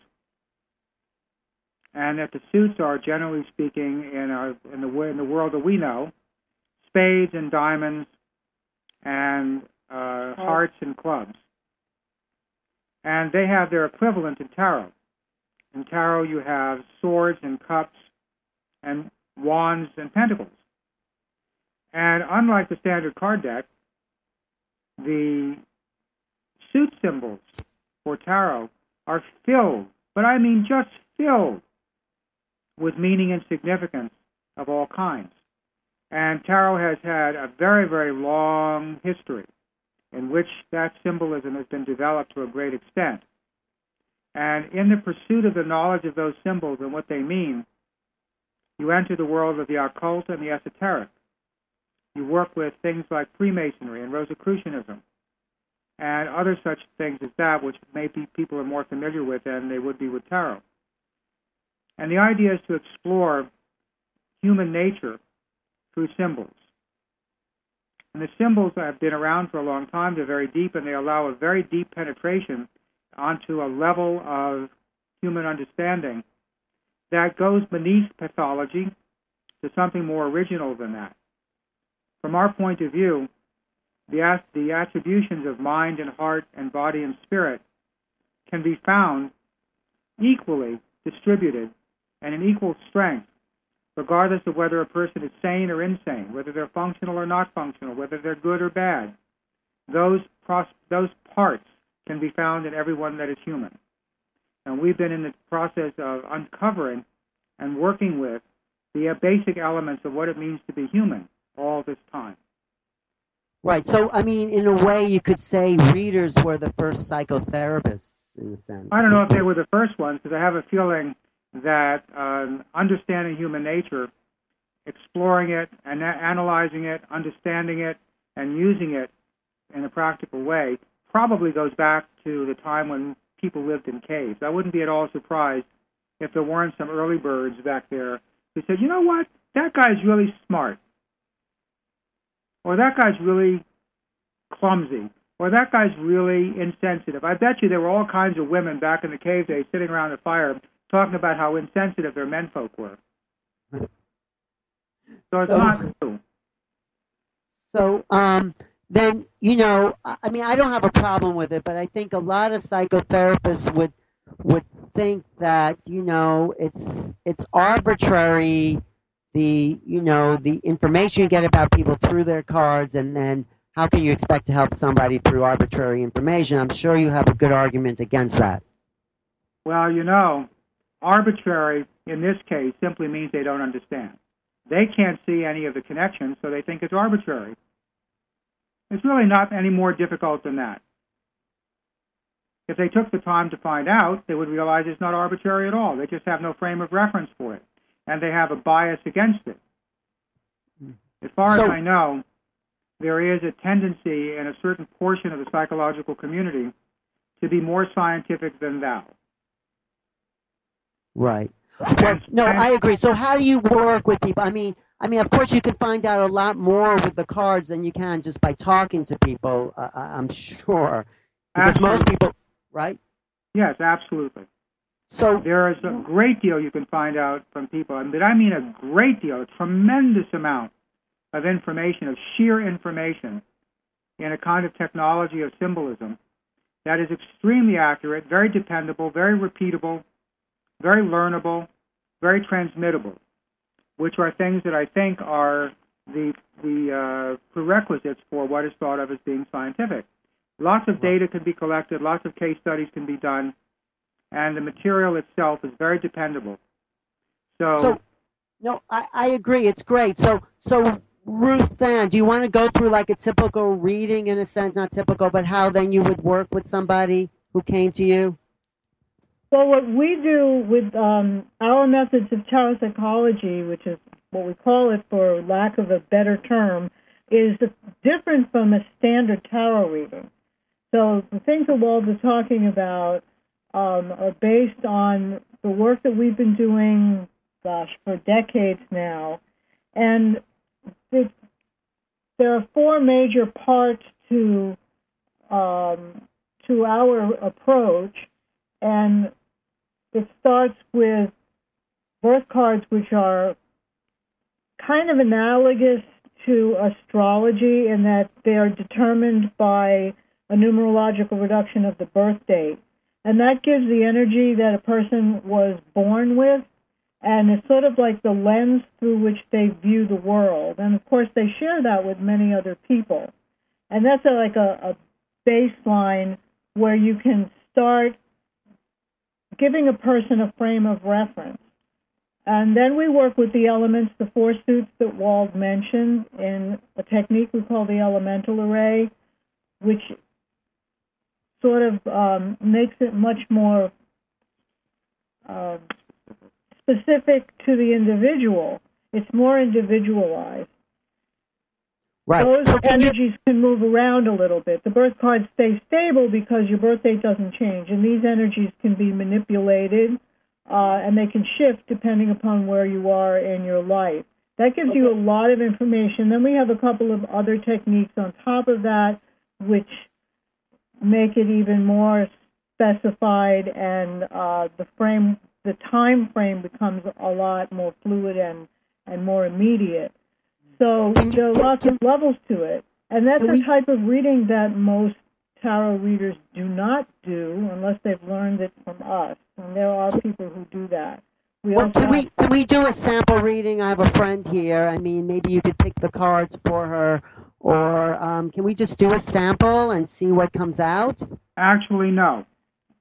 [SPEAKER 5] and that the suits are, generally speaking, in the world that we know, spades and diamonds and hearts and clubs. And they have their equivalent in tarot. In tarot, you have swords and cups and wands and pentacles. And unlike the standard card deck, the suit symbols for tarot are filled, but I mean just filled, with meaning and significance of all kinds. And tarot has had a very, very long history in which that symbolism has been developed to a great extent. And in the pursuit of the knowledge of those symbols and what they mean, you enter the world of the occult and the esoteric. You work with things like Freemasonry and Rosicrucianism and other such things as that, which maybe people are more familiar with than they would be with tarot. And the idea is to explore human nature through symbols. And the symbols have been around for a long time. They're very deep, and they allow a very deep penetration onto a level of human understanding that goes beneath pathology to something more original than that. From our point of view, the attributions of mind and heart and body and spirit can be found equally distributed and in equal strength, regardless of whether a person is sane or insane, whether they're functional or not functional, whether they're good or bad. Those parts can be found in everyone that is human. And we've been in the process of uncovering and working with the basic elements of what it means to be human all this time.
[SPEAKER 1] Right. So, I mean, in a way, you could say readers were the first psychotherapists, in a sense.
[SPEAKER 5] I don't know if they were the first ones, because I have a feeling that understanding human nature, exploring it and analyzing it, understanding it, and using it in a practical way probably goes back to the time when people lived in caves. I wouldn't be at all surprised if there weren't some early birds back there who said, you know what, that guy's really smart, or that guy's really clumsy, or that guy's really insensitive. I bet you there were all kinds of women back in the cave days sitting around the fire talking about how insensitive their menfolk were. So it's not new.
[SPEAKER 1] So, then, you know, I mean, I don't have a problem with it, but I think a lot of psychotherapists would think that, you know, it's arbitrary, the information you get about people through their cards, and then how can you expect to help somebody through arbitrary information? I'm sure you have a good argument against that.
[SPEAKER 5] Well, you know, arbitrary in this case simply means they don't understand. They can't see any of the connections, so they think it's arbitrary. It's really not any more difficult than that. If they took the time to find out, they would realize it's not arbitrary at all. They just have no frame of reference for it, and they have a bias against it. As far as I know, there is a tendency in a certain portion of the psychological community to be more scientific than thou.
[SPEAKER 1] Right. Well, no, I agree. So how do you work with people? I mean, of course, you can find out a lot more with the cards than you can just by talking to people, I'm sure. Because
[SPEAKER 5] Absolutely.
[SPEAKER 1] most people, right?
[SPEAKER 5] Yes, absolutely.
[SPEAKER 1] So
[SPEAKER 5] there is a great deal you can find out from people. I mean a great deal, a tremendous amount of information, of sheer information, in a kind of technology of symbolism that is extremely accurate, very dependable, very repeatable, very learnable, very transmittable, which are things that I think are the prerequisites for what is thought of as being scientific. Lots of data can be collected, lots of case studies can be done, and the material itself is very dependable. So
[SPEAKER 1] no, I agree. It's great. So Ruth Ann, do you want to go through like a typical reading, in a sense, not typical, but how then you would work with somebody who came to you?
[SPEAKER 4] Well, what we do with our methods of tarot psychology, which is what we call it for lack of a better term, is different from a standard tarot reading. So the things that Walt is talking about are based on the work that we've been doing, for decades now. And there are four major parts to our approach, and it starts with birth cards, which are kind of analogous to astrology in that they are determined by a numerological reduction of the birth date. And that gives the energy that a person was born with, and it's sort of like the lens through which they view the world. And, of course, they share that with many other people. And that's like a baseline where you can start giving a person a frame of reference. And then we work with the elements, the four suits that Wald mentioned, in a technique we call the elemental array, which sort of makes it much more specific to the individual. It's more individualized.
[SPEAKER 1] Right.
[SPEAKER 4] Those energies can move around a little bit. The birth cards stay stable because your birth date doesn't change, and these energies can be manipulated, and they can shift depending upon where you are in your life. That gives you a lot of information. Then we have a couple of other techniques on top of that, which make it even more specified, and the time frame becomes a lot more fluid and more immediate. So there are lots of levels to it. And that's a type of reading that most tarot readers do not do unless they've learned it from us. And there are people who do that.
[SPEAKER 1] Can we do a sample reading? I have a friend here. I mean, maybe you could pick the cards for her. Or can we just do a sample and see what comes out?
[SPEAKER 5] Actually, no.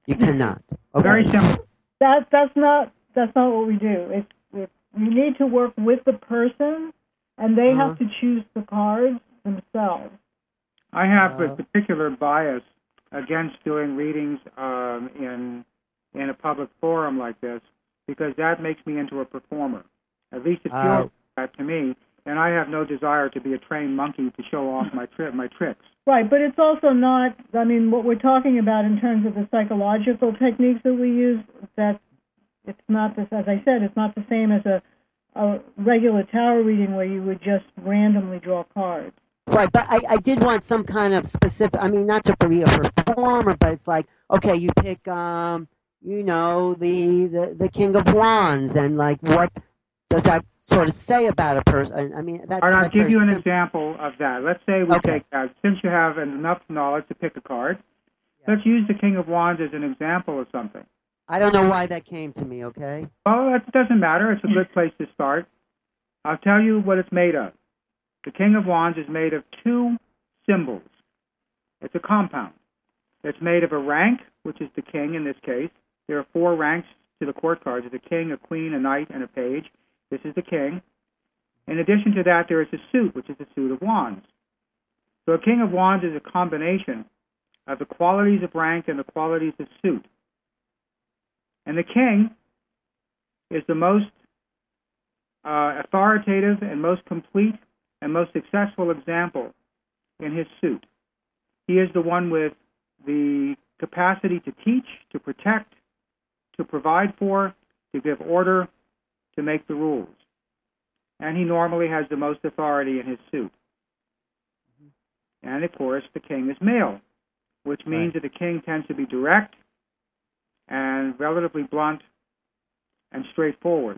[SPEAKER 1] You cannot. Okay.
[SPEAKER 5] Very simple.
[SPEAKER 4] That's not what we do. You need to work with the person, and they have to choose the cards themselves.
[SPEAKER 5] I have a particular bias against doing readings in a public forum like this, because that makes me into a performer. At least it feels like that to me, and I have no desire to be a trained monkey to show off my tricks.
[SPEAKER 4] Right, but it's also not, I mean, what we're talking about in terms of the psychological techniques that we use, that it's not this, as I said, it's not the same as a regular tarot reading where you would just randomly draw cards.
[SPEAKER 1] Right, but I did want some kind of specific, I mean, not to be a performer, but it's like, okay, you pick, you know, the King of Wands, and like, what does that sort of say about a person? I mean, that's.
[SPEAKER 5] All right, I'll give you an
[SPEAKER 1] simple.
[SPEAKER 5] example of that. Let's say we take that. Since you have enough knowledge to pick a card, let's use the King of Wands as an example of something.
[SPEAKER 1] I don't know why that came to me, okay?
[SPEAKER 5] Well, that doesn't matter. It's a good place to start. I'll tell you what it's made of. The King of Wands is made of two symbols. It's a compound. It's made of a rank, which is the king in this case. There are 4 ranks to the court cards. There's a king, a queen, a knight, and a page. This is the king. In addition to that, there is a suit, which is the suit of wands. So a King of Wands is a combination of the qualities of rank and the qualities of suit. And the king is the most authoritative and most complete and most successful example in his suit. He is the one with the capacity to teach, to protect, to provide for, to give order, to make the rules. And he normally has the most authority in his suit. And of course, the king is male, which means that the king tends to be direct and relatively blunt and straightforward.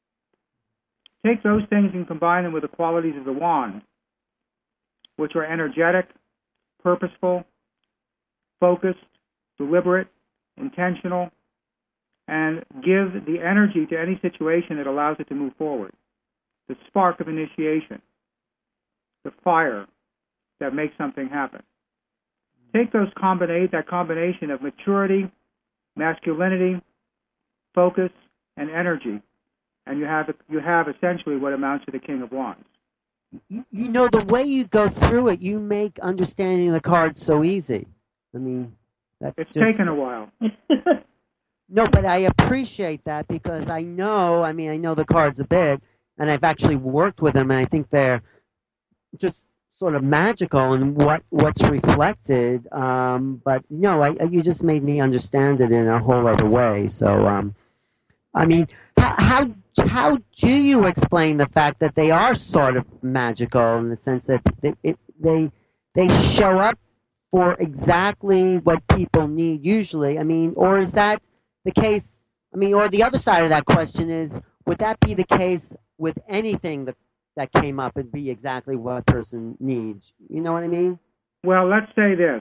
[SPEAKER 5] Take those things and combine them with the qualities of the wand, which are energetic, purposeful, focused, deliberate, intentional, and give the energy to any situation that allows it to move forward. The spark of initiation, the fire that makes something happen. Take that combination of maturity, masculinity, focus, and energy, and you have essentially what amounts to the King of Wands.
[SPEAKER 1] You know, the way you go through it, you make understanding the cards so easy. I mean,
[SPEAKER 5] it's taken a while.
[SPEAKER 1] No, but I appreciate that, because I know the cards a bit, and I've actually worked with them, and I think they're just sort of magical in what's reflected. But no, you just made me understand it in a whole other way. So, I mean, how do you explain the fact that they are sort of magical in the sense that they show up for exactly what people need usually? I mean, or is that the case? I mean, or the other side of that question is, would that be the case with anything that came up and be exactly what a person needs? You know what I mean?
[SPEAKER 5] Well, let's say this.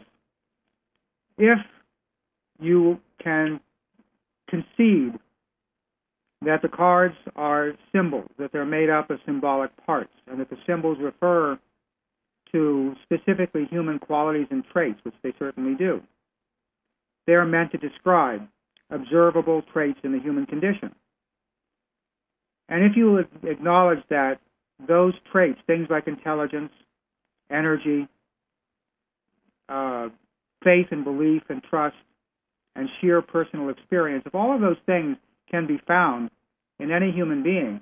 [SPEAKER 5] If you can concede that the cards are symbols, that they're made up of symbolic parts, and that the symbols refer to specifically human qualities and traits, which they certainly do. They are meant to describe observable traits in the human condition. And if you acknowledge that those traits, things like intelligence, energy, faith and belief and trust, and sheer personal experience, if all of those things can be found in any human being,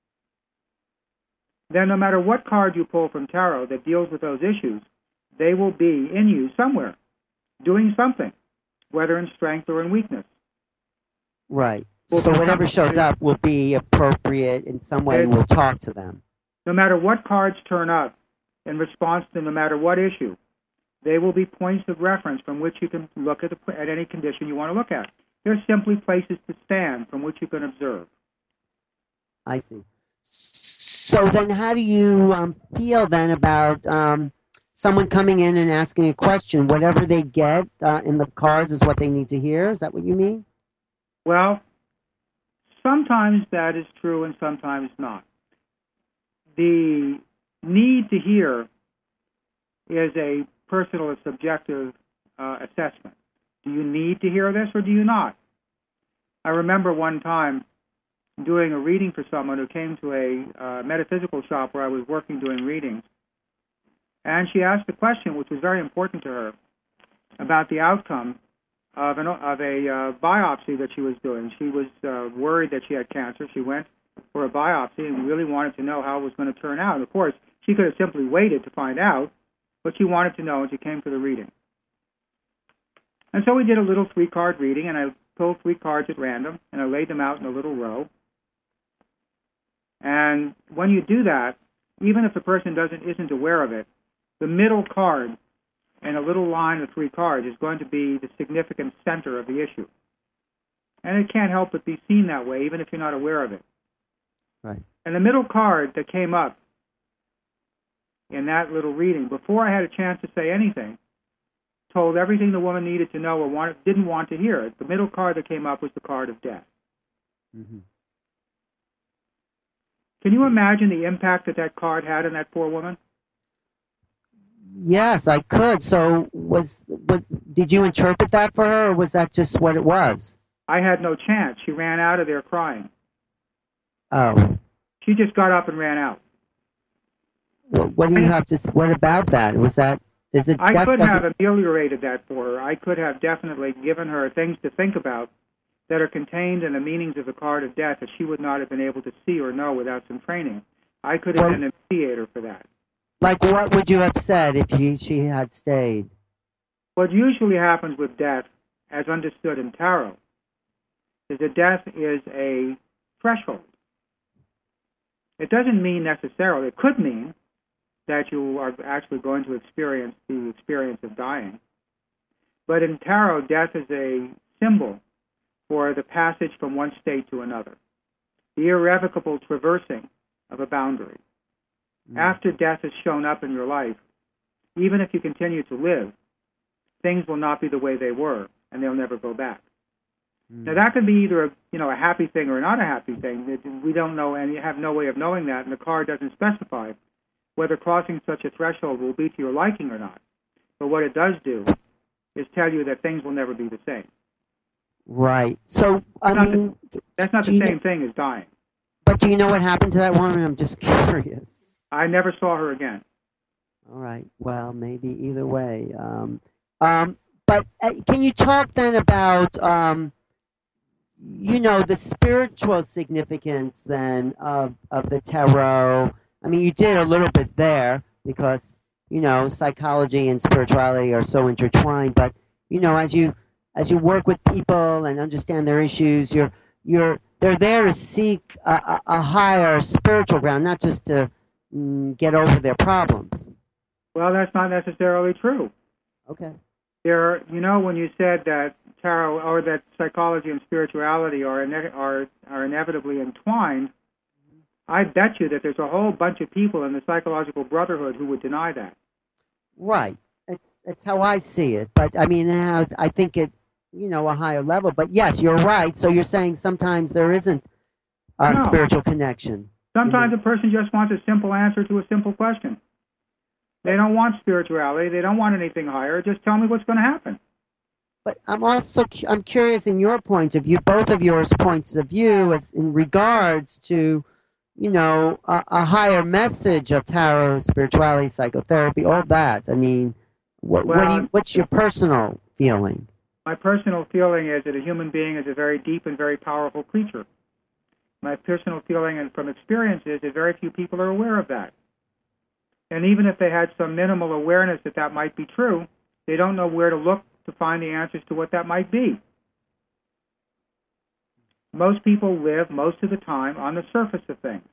[SPEAKER 5] then no matter what card you pull from tarot that deals with those issues, they will be in you somewhere, doing something, whether in strength or in weakness.
[SPEAKER 1] Right. So whatever shows up will be appropriate in some way, and we'll talk to them.
[SPEAKER 5] No matter what cards turn up in response to no matter what issue, they will be points of reference from which you can look at any condition you want to look at. They're simply places to stand from which you can observe.
[SPEAKER 1] I see. So then how do you feel then about someone coming in and asking a question? Whatever they get in the cards is what they need to hear? Is that what you mean?
[SPEAKER 5] Well, sometimes that is true and sometimes not. The need to hear is a personal and subjective assessment. Do you need to hear this or do you not? I remember one time doing a reading for someone who came to a metaphysical shop where I was working doing readings. And she asked a question which was very important to her about the outcome of a biopsy that she was doing. She was worried that she had cancer. She went for a biopsy and really wanted to know how it was going to turn out. And of course, she could have simply waited to find out, but she wanted to know, and she came for the reading. And so we did a little 3-card reading, and I pulled 3 cards at random, and I laid them out in a little row. And when you do that, even if the person isn't aware of it, the middle card and a little line of 3 cards is going to be the significant center of the issue. And it can't help but be seen that way, even if you're not aware of it.
[SPEAKER 1] Right.
[SPEAKER 5] And the middle card that came up in that little reading, before I had a chance to say anything, told everything the woman needed to know or didn't want to hear. The middle card that came up was the card of death.
[SPEAKER 1] Mm-hmm.
[SPEAKER 5] Can you imagine the impact that card had on that poor woman?
[SPEAKER 1] Yes, I could. So did you interpret that for her, or was that just what it was?
[SPEAKER 5] I had no chance. She ran out of there crying.
[SPEAKER 1] Oh.
[SPEAKER 5] She just got up and ran out.
[SPEAKER 1] What do you have to? What about that?
[SPEAKER 5] I could have ameliorated that for her. I could have definitely given her things to think about that are contained in the meanings of the card of death that she would not have been able to see or know without some training. I could have been a mediator for that.
[SPEAKER 1] Like, what would you have said if she had stayed?
[SPEAKER 5] What usually happens with death, as understood in tarot, is that death is a threshold. It doesn't mean necessarily, it could mean that you are actually going to experience the experience of dying. But in tarot, death is a symbol for the passage from one state to another, the irrevocable traversing of a boundary. After death has shown up in your life, even if you continue to live, things will not be the way they were, and they'll never go back. Now, that could be either a happy thing or not a happy thing. We don't know, and you have no way of knowing that, and the card doesn't specify whether crossing such a threshold will be to your liking or not. But what it does do is tell you that things will never be the same.
[SPEAKER 1] Right. So,
[SPEAKER 5] that's not the same thing as dying.
[SPEAKER 1] But do you know what happened to that woman? I'm just curious.
[SPEAKER 5] I never saw her again.
[SPEAKER 1] All right. Well, maybe either way. But can you talk then about, the spiritual significance then of the tarot? I mean, you did a little bit there because, psychology and spirituality are so intertwined. But, as you work with people and understand their issues, they're there to seek a higher spiritual ground, not just to get over their problems.
[SPEAKER 5] Well, that's not necessarily true.
[SPEAKER 1] Okay.
[SPEAKER 5] When you said that tarot or that psychology and spirituality are inevitably entwined, I bet you that there's a whole bunch of people in the psychological brotherhood who would deny that.
[SPEAKER 1] Right. It's how I see it. But, I mean, I think it, a higher level. But, yes, you're right. So you're saying sometimes there isn't a spiritual connection.
[SPEAKER 5] Sometimes a person just wants a simple answer to a simple question. They don't want spirituality. They don't want anything higher. Just tell me what's going to happen.
[SPEAKER 1] But I'm curious in your point of view, both of yours points of view, as in regards to, a higher message of tarot, spirituality, psychotherapy, all that. I mean, what's your personal feeling?
[SPEAKER 5] My personal feeling is that a human being is a very deep and very powerful creature. My personal feeling and from experience is that very few people are aware of that. And even if they had some minimal awareness that might be true, they don't know where to look to find the answers to what that might be. Most people live most of the time on the surface of things.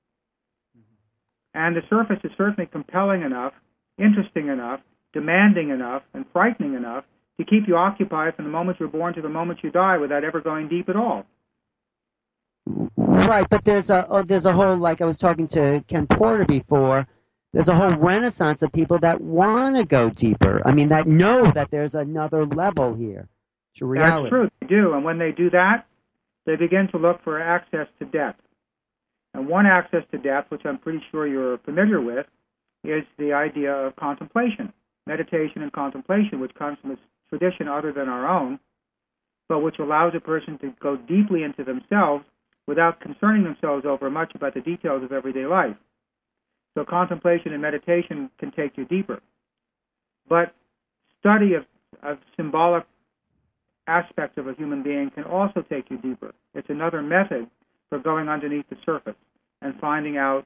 [SPEAKER 5] And the surface is certainly compelling enough, interesting enough, demanding enough, and frightening enough to keep you occupied from the moment you're born to the moment you die without ever going deep at all.
[SPEAKER 1] Right, but there's a whole, like I was talking to Ken Porter before, there's a whole renaissance of people that want to go deeper. I mean, that know that there's another level here to reality.
[SPEAKER 5] That's true, they do. And when they do that, they begin to look for access to depth. And one access to depth, which I'm pretty sure you're familiar with, is the idea of contemplation, meditation and contemplation, which comes from a tradition other than our own, but which allows a person to go deeply into themselves without concerning themselves over much about the details of everyday life. So contemplation and meditation can take you deeper. But study of symbolic aspects of a human being can also take you deeper. It's another method for going underneath the surface and finding out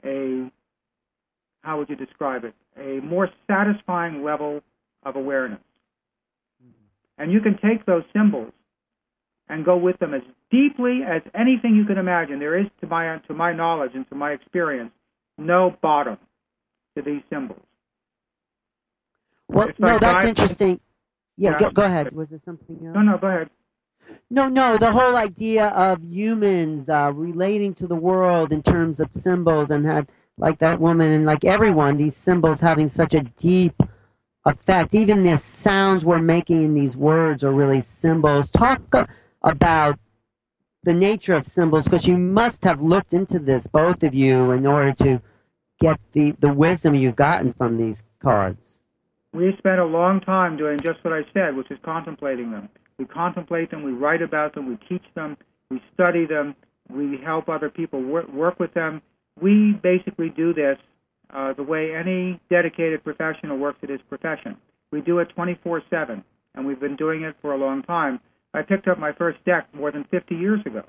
[SPEAKER 5] how would you describe it, a more satisfying level of awareness. And you can take those symbols and go with them as deeply as anything you can imagine. There is, to my knowledge and to my experience, no bottom to these symbols.
[SPEAKER 1] Well, no, that's interesting. Yeah, go ahead. Was there something else?
[SPEAKER 5] No, go ahead.
[SPEAKER 1] No, the whole idea of humans relating to the world in terms of symbols, and have, like that woman and like everyone, these symbols having such a deep effect. Even the sounds we're making in these words are really symbols. Talk about the nature of symbols, because you must have looked into this, both of you, in order to get the wisdom you've gotten from these cards.
[SPEAKER 5] We spent a long time doing just what I said, which is contemplating them. We contemplate them, we write about them, we teach them, we study them, we help other people work with them. We basically do this the way any dedicated professional works at his profession. We do it 24/7, and we've been doing it for a long time. I picked up my first deck more than 50 years ago.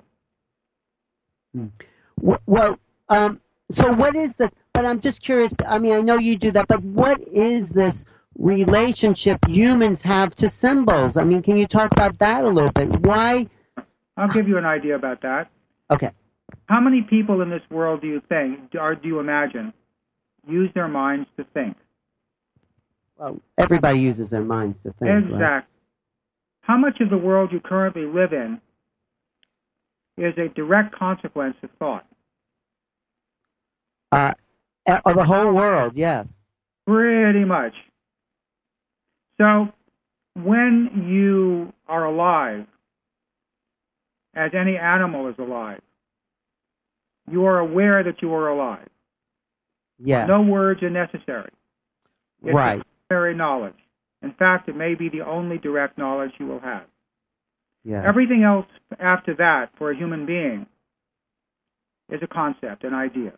[SPEAKER 1] Well, so what is but I'm just curious, I mean, I know you do that, but what is this relationship humans have to symbols? I mean, can you talk about that a little bit? Why?
[SPEAKER 5] I'll give you an idea about that.
[SPEAKER 1] Okay.
[SPEAKER 5] How many people in this world do you imagine, use their minds to think?
[SPEAKER 1] Well, everybody uses their minds to think.
[SPEAKER 5] Exactly.
[SPEAKER 1] Right?
[SPEAKER 5] How much of the world you currently live in is a direct consequence of thought?
[SPEAKER 1] The whole world, yes.
[SPEAKER 5] Pretty much. So, when you are alive, as any animal is alive, you are aware that you are alive.
[SPEAKER 1] Yes.
[SPEAKER 5] No words are necessary. It's
[SPEAKER 1] right.
[SPEAKER 5] Primary knowledge. In fact, it may be the only direct knowledge you will have.
[SPEAKER 1] Yes.
[SPEAKER 5] Everything else after that, for a human being, is a concept, an idea.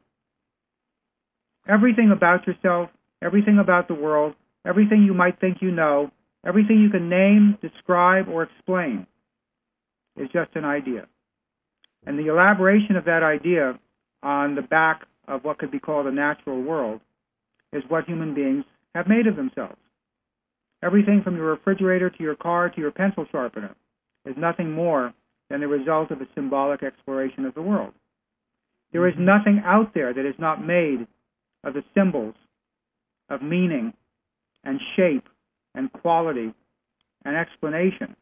[SPEAKER 5] Everything about yourself, everything about the world, everything you might think you know, everything you can name, describe, or explain is just an idea. And the elaboration of that idea on the back of what could be called a natural world is what human beings have made of themselves. Everything from your refrigerator to your car to your pencil sharpener is nothing more than the result of a symbolic exploration of the world. There is nothing out there that is not made of the symbols of meaning and shape and quality and explanation.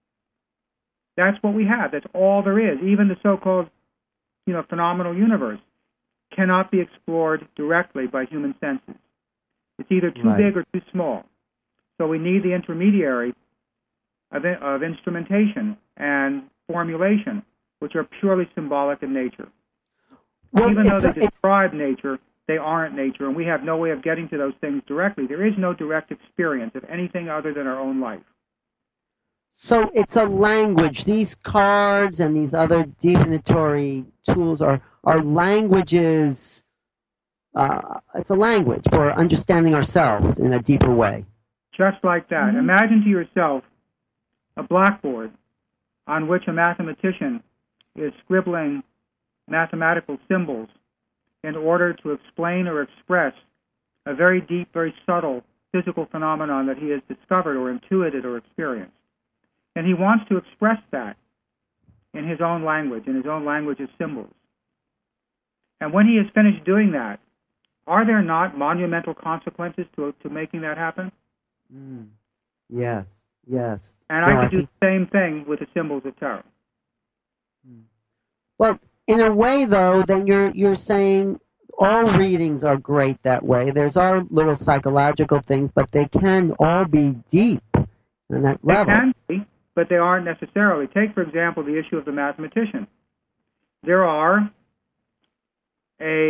[SPEAKER 5] That's what we have. That's all there is. Even the so-called, phenomenal universe cannot be explored directly by human senses. It's either too big or too small. So we need the intermediary of instrumentation and formulation, which are purely symbolic in nature.
[SPEAKER 1] Well,
[SPEAKER 5] even though they describe nature, they aren't nature, and we have no way of getting to those things directly. There is no direct experience of anything other than our own life.
[SPEAKER 1] So it's a language. These cards and these other divinatory tools are languages. It's a language for understanding ourselves in a deeper way.
[SPEAKER 5] Just like that. Mm-hmm. Imagine to yourself a blackboard on which a mathematician is scribbling mathematical symbols in order to explain or express a very deep, very subtle physical phenomenon that he has discovered or intuited or experienced. And he wants to express that in his own language of symbols. And when he has finished doing that, are there not monumental consequences to making that happen?
[SPEAKER 1] Mm. Yes.
[SPEAKER 5] And I could do the same thing with the symbols of tarot.
[SPEAKER 1] Well, in a way, though, then you're saying all readings are great that way. There's our little psychological things, but they can all be deep on that level.
[SPEAKER 5] They can be, but they aren't necessarily. Take, for example, the issue of the mathematician. There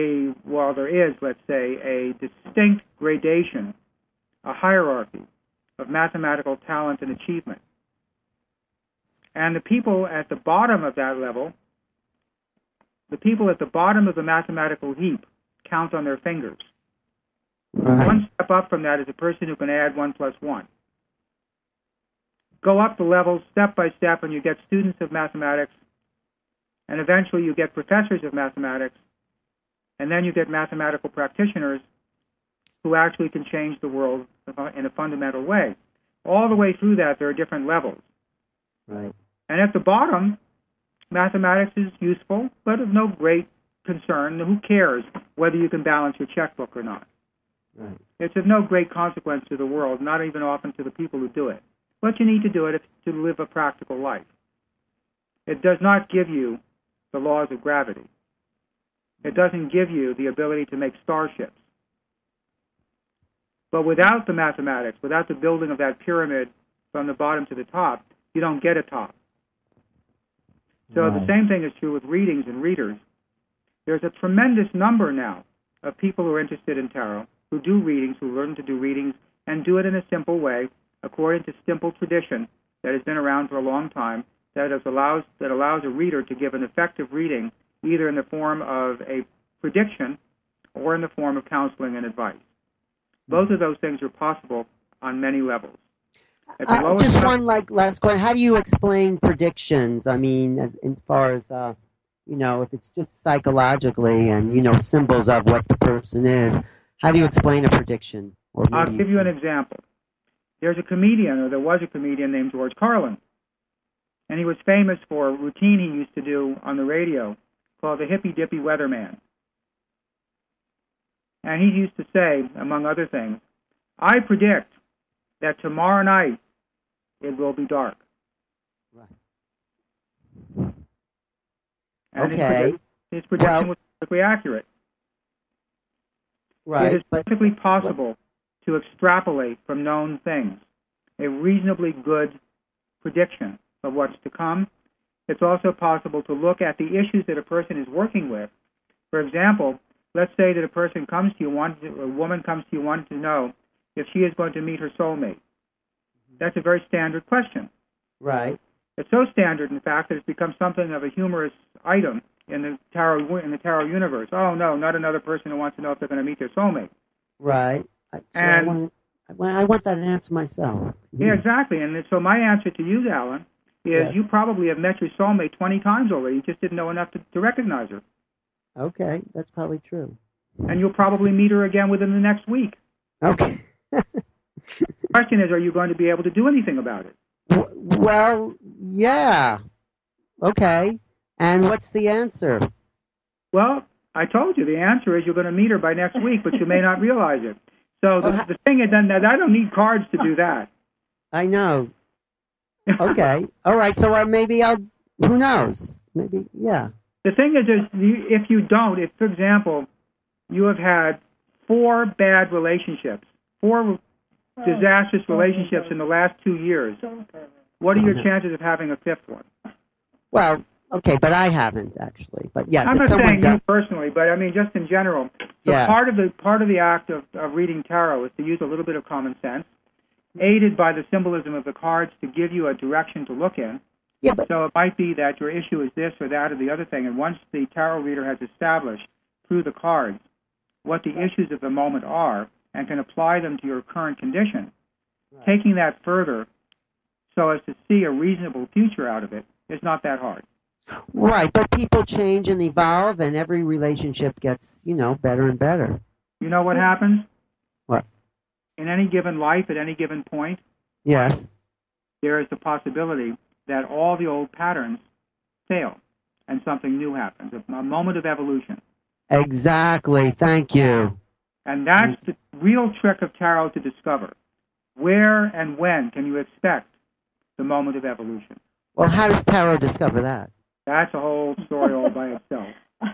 [SPEAKER 5] is, let's say, a distinct gradation, a hierarchy of mathematical talent and achievement. And the people at the bottom of that level, the people at the bottom of the mathematical heap, count on their fingers.
[SPEAKER 1] Right.
[SPEAKER 5] One step up from that is a person who can add 1 plus 1. Go up the levels step by step, and you get students of mathematics, and eventually you get professors of mathematics, and then you get mathematical practitioners who actually can change the world in a fundamental way. All the way through that, there are different levels.
[SPEAKER 1] Right.
[SPEAKER 5] And at the bottom, mathematics is useful, but of no great concern. Who cares whether you can balance your checkbook or not?
[SPEAKER 1] Right.
[SPEAKER 5] It's of no great consequence to the world, not even often to the people who do it. But you need to do it to live a practical life. It does not give you the laws of gravity. It doesn't give you the ability to make starships. But without the mathematics, without the building of that pyramid from the bottom to the top, you don't get a top. So
[SPEAKER 1] Right.
[SPEAKER 5] the same thing is true with readings and readers. There's a tremendous number now of people who are interested in tarot, who do readings, who learn to do readings, and do it in a simple way, according to simple tradition that has been around for a long time, that allows a reader to give an effective reading, either in the form of a prediction or in the form of counseling and advice. Both of those things are possible on many levels. At the lowest
[SPEAKER 1] Just
[SPEAKER 5] level-
[SPEAKER 1] one last question. How do you explain predictions? I mean, as far as if it's just psychologically and symbols of what the person is, how do you explain a prediction? Or
[SPEAKER 5] I'll
[SPEAKER 1] maybe
[SPEAKER 5] give you an example. There was a comedian named George Carlin, and he was famous for a routine he used to do on the radio called the Hippy Dippy Weatherman. And he used to say, among other things, I predict that tomorrow night it will be dark.
[SPEAKER 1] Right.
[SPEAKER 5] And
[SPEAKER 1] Okay.
[SPEAKER 5] his prediction was perfectly accurate.
[SPEAKER 1] Right.
[SPEAKER 5] It is perfectly possible to extrapolate from known things a reasonably good prediction of what's to come. It's also possible to look at the issues that a person is working with. For example, let's say that a woman comes to you wanting to know if she is going to meet her soulmate. That's a very standard question.
[SPEAKER 1] Right.
[SPEAKER 5] It's so standard, in fact, that it's become something of a humorous item in the tarot universe. Oh no, not another person who wants to know if they're going to meet their soulmate.
[SPEAKER 1] Right. I want that answer myself.
[SPEAKER 5] Yeah, exactly. And so my answer to you, Alan, is you probably have met your soulmate 20 times already. You just didn't know enough to recognize her.
[SPEAKER 1] Okay, that's probably true.
[SPEAKER 5] And you'll probably meet her again within the next week.
[SPEAKER 1] Okay.
[SPEAKER 5] The question is, are you going to be able to do anything about it?
[SPEAKER 1] Well, yeah. Okay. And what's the answer?
[SPEAKER 5] Well, I told you the answer is you're going to meet her by next week, but you may not realize it. So the thing is, then, that I don't need cards to do that.
[SPEAKER 1] I know. Okay. All right. So maybe who knows? Maybe, yeah.
[SPEAKER 5] The thing is if, for example, you have had 4 bad relationships, 4 disastrous relationships in the last 2 years, what are your chances of having a 5th one?
[SPEAKER 1] Well, okay, but I haven't actually. But yes,
[SPEAKER 5] I'm
[SPEAKER 1] if
[SPEAKER 5] not
[SPEAKER 1] someone
[SPEAKER 5] saying
[SPEAKER 1] does,
[SPEAKER 5] you personally, but I mean just in general. So
[SPEAKER 1] Yes.
[SPEAKER 5] part of the act of reading tarot is to use a little bit of common sense, aided by the symbolism of the cards to give you a direction to look in.
[SPEAKER 1] yeah, but
[SPEAKER 5] So it might be that your issue is this or that or the other thing, and once the tarot reader has established through the cards what the issues of the moment are and can apply them to your current condition, taking that further so as to see a reasonable future out of it is not that hard.
[SPEAKER 1] right, but people change and evolve, and every relationship gets better and better.
[SPEAKER 5] You know what happens?
[SPEAKER 1] What?
[SPEAKER 5] In any given life, at any given point,
[SPEAKER 1] Yes.
[SPEAKER 5] there is the possibility that all the old patterns fail and something new happens, a moment of evolution.
[SPEAKER 1] Exactly. Thank you.
[SPEAKER 5] And that's the real trick of tarot to discover. Where and when can you expect the moment of evolution?
[SPEAKER 1] Well, how does tarot discover that?
[SPEAKER 5] That's a whole story all by itself.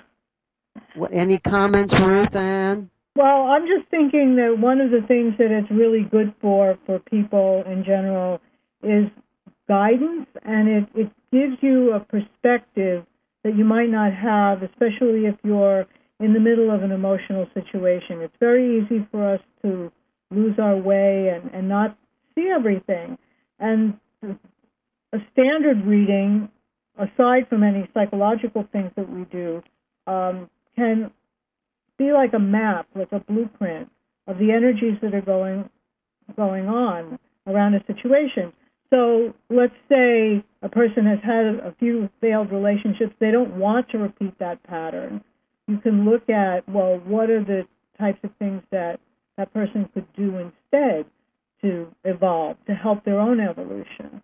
[SPEAKER 1] Any comments, Ruth Ann?
[SPEAKER 4] Well, I'm just thinking that one of the things that it's really good for people in general is guidance, and it gives you a perspective that you might not have, especially if you're in the middle of an emotional situation. It's very easy for us to lose our way and not see everything. And a standard reading, aside from any psychological things that we do, can be like a map, like a blueprint of the energies that are going on around a situation. So let's say a person has had a few failed relationships. They don't want to repeat that pattern. You can look at, well, what are the types of things that that person could do instead to evolve, to help their own evolution.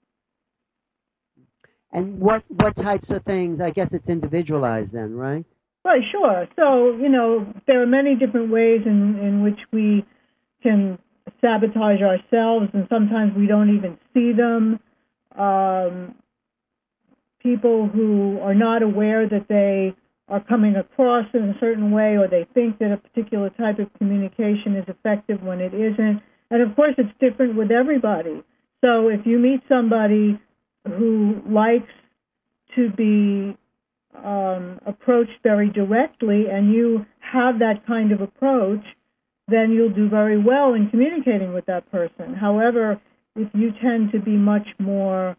[SPEAKER 1] And what types of things? I guess it's individualized then, right?
[SPEAKER 4] Right, sure. So, there are many different ways in which we can sabotage ourselves, and sometimes we don't even see them. People who are not aware that they are coming across in a certain way, or they think that a particular type of communication is effective when it isn't. And of course, it's different with everybody. So if you meet somebody who likes to be approached very directly, and you have that kind of approach, then you'll do very well in communicating with that person. However, if you tend to be much more,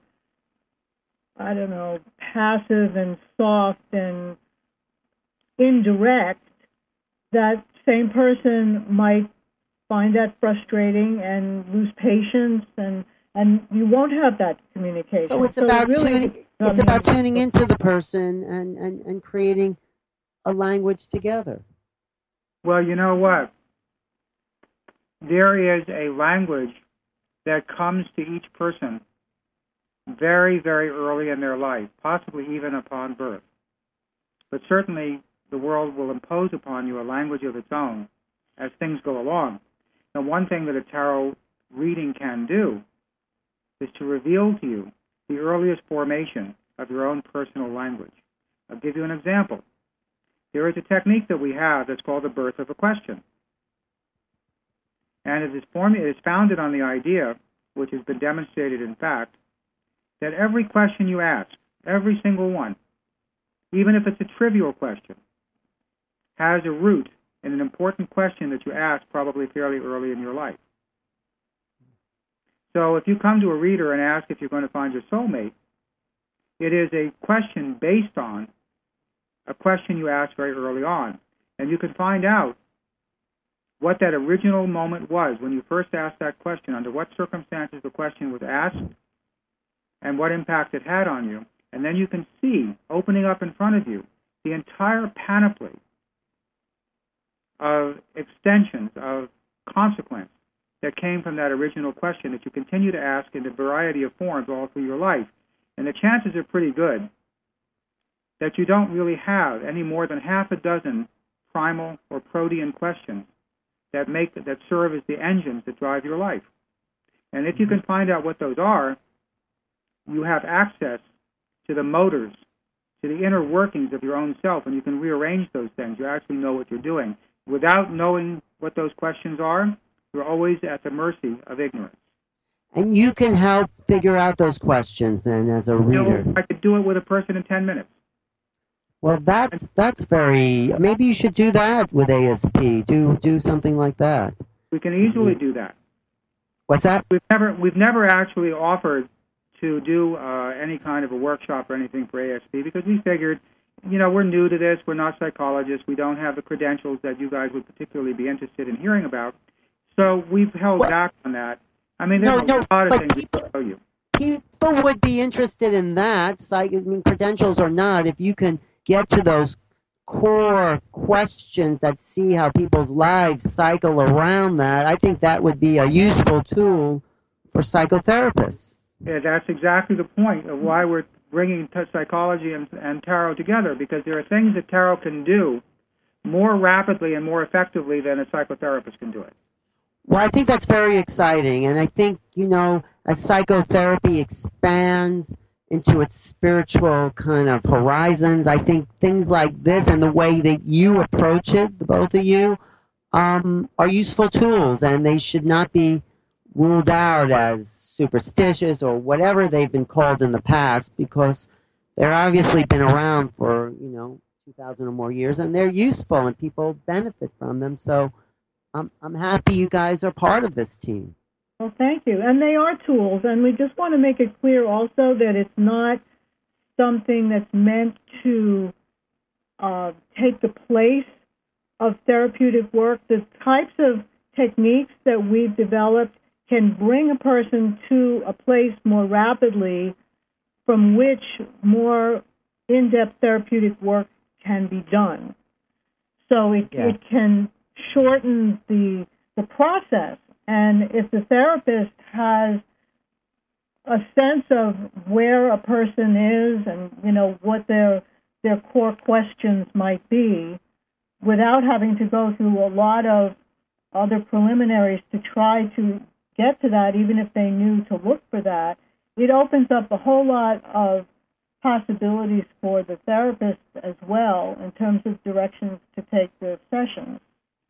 [SPEAKER 4] passive and soft and indirect, that same person might find that frustrating and lose patience, and you won't have that communication.
[SPEAKER 1] So it's about tuning into the person and creating a language together.
[SPEAKER 5] Well, you know what? There is a language that comes to each person very, very early in their life, possibly even upon birth. But certainly the world will impose upon you a language of its own as things go along. Now, one thing that a tarot reading can do is to reveal to you the earliest formation of your own personal language. I'll give you an example. There is a technique that we have that's called the birth of a question. And it is founded on the idea, which has been demonstrated in fact, that every question you ask, every single one, even if it's a trivial question, has a root in an important question that you asked probably fairly early in your life. So if you come to a reader and ask if you're going to find your soulmate, it is a question based on a question you asked very early on. And you can find out what that original moment was when you first asked that question, under what circumstances the question was asked, and what impact it had on you. And then you can see, opening up in front of you, the entire panoply of extensions of consequence that came from that original question that you continue to ask in a variety of forms all through your life. And the chances are pretty good that you don't really have any more than half a dozen primal or protean questions that serve as the engines that drive your life. And if you can find out what those are, you have access to the motors, to the inner workings of your own self, and you can rearrange those things. You actually know what you're doing. Without knowing what those questions are, you're always at the mercy of ignorance.
[SPEAKER 1] And you can help figure out those questions then as a reader.
[SPEAKER 5] I could do it with a person in 10 minutes.
[SPEAKER 1] Well, that's very. Maybe you should do that with ASP. Do something like that.
[SPEAKER 5] We can easily do that.
[SPEAKER 1] What's that?
[SPEAKER 5] We've never actually offered to do any kind of a workshop or anything for ASP because we figured, we're new to this. We're not psychologists. We don't have the credentials that you guys would particularly be interested in hearing about. So we've held back on that. I mean, there's a lot of things to show you.
[SPEAKER 1] People would be interested in that. Credentials or not, if you can get to those core questions that see how people's lives cycle around that, I think that would be a useful tool for psychotherapists.
[SPEAKER 5] Yeah, that's exactly the point of why we're bringing psychology and tarot together, because there are things that tarot can do more rapidly and more effectively than a psychotherapist can do it.
[SPEAKER 1] Well, I think that's very exciting, and I think, as psychotherapy expands into its spiritual kind of horizons, I think things like this and the way that you approach it, the both of you, are useful tools, and they should not be ruled out as superstitious or whatever they've been called in the past, because they're obviously been around for 2,000 or more years, and they're useful and people benefit from them. So I'm happy you guys are part of this team.
[SPEAKER 4] Well, thank you. And they are tools, and we just want to make it clear also that it's not something that's meant to take the place of therapeutic work. The types of techniques that we've developed can bring a person to a place more rapidly from which more in-depth therapeutic work can be done. So it can shorten the process. And if the therapist has a sense of where a person is and, you know, what their core questions might be, without having to go through a lot of other preliminaries to try to get to that, even if they knew to look for that, it opens up a whole lot of possibilities for the therapist as well in terms of directions to take their sessions.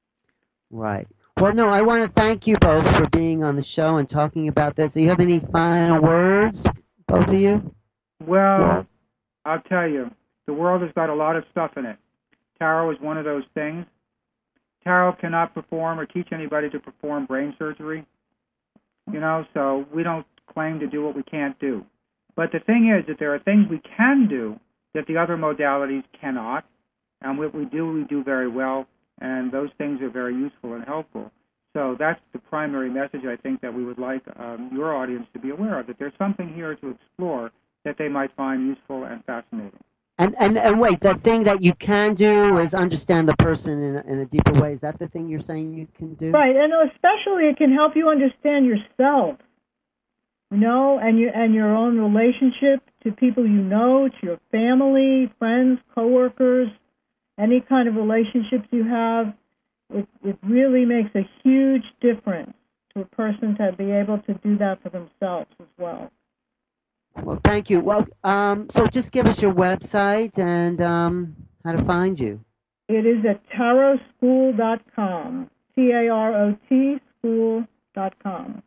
[SPEAKER 1] Right. Well, no, I want to thank you both for being on the show and talking about this. Do you have any final words, both of you?
[SPEAKER 5] Well, I'll tell you, the world has got a lot of stuff in it. Tarot is one of those things. Tarot cannot perform or teach anybody to perform brain surgery, you know, so we don't claim to do what we can't do. But the thing is that there are things we can do that the other modalities cannot, and what we do very well, and those things are very useful and helpful. So that's the primary message I think that we would like your audience to be aware of, that there's something here to explore that they might find useful and fascinating.
[SPEAKER 1] And wait, that thing that you can do is understand the person in a deeper way. Is that the thing you're saying you can do?
[SPEAKER 4] Right, and especially it can help you understand yourself, you know, and your own relationship to people you know, to your family, friends, coworkers, any kind of relationships you have. It really makes a huge difference to a person to be able to do that for themselves as well.
[SPEAKER 1] Well, thank you. Well, so just give us your website and how to find you.
[SPEAKER 4] It is at tarotschool.com, TAROT school.com.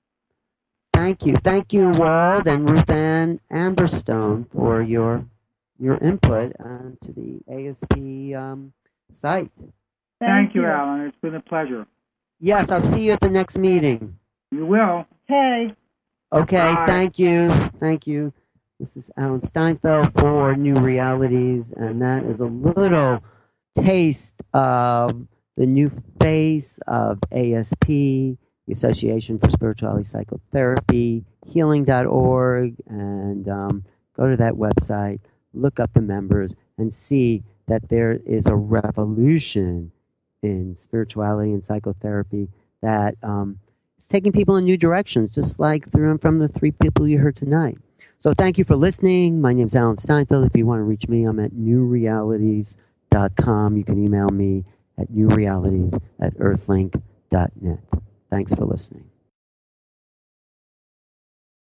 [SPEAKER 1] Thank you. Thank you, Wald and Ruth Ann Amberstone, for your input to the ASP site.
[SPEAKER 5] Thank you, Alan. It's been a pleasure.
[SPEAKER 1] Yes, I'll see you at the next meeting.
[SPEAKER 5] You will.
[SPEAKER 4] Okay.
[SPEAKER 1] Okay,
[SPEAKER 5] Bye.
[SPEAKER 1] thank you. Thank you. This is Alan Steinfeld for New Realities, and that is a little taste of the new face of ASP, the Association for Spirituality Psychotherapy, healing.org, and go to that website, look up the members, and see that there is a revolution in spirituality and psychotherapy that it's taking people in new directions, just like from the three people you heard tonight. So thank you for listening. My name's Alan Steinfeld. If you want to reach me, I'm at newrealities.com. You can email me at newrealities@earthlink.net. Thanks for listening.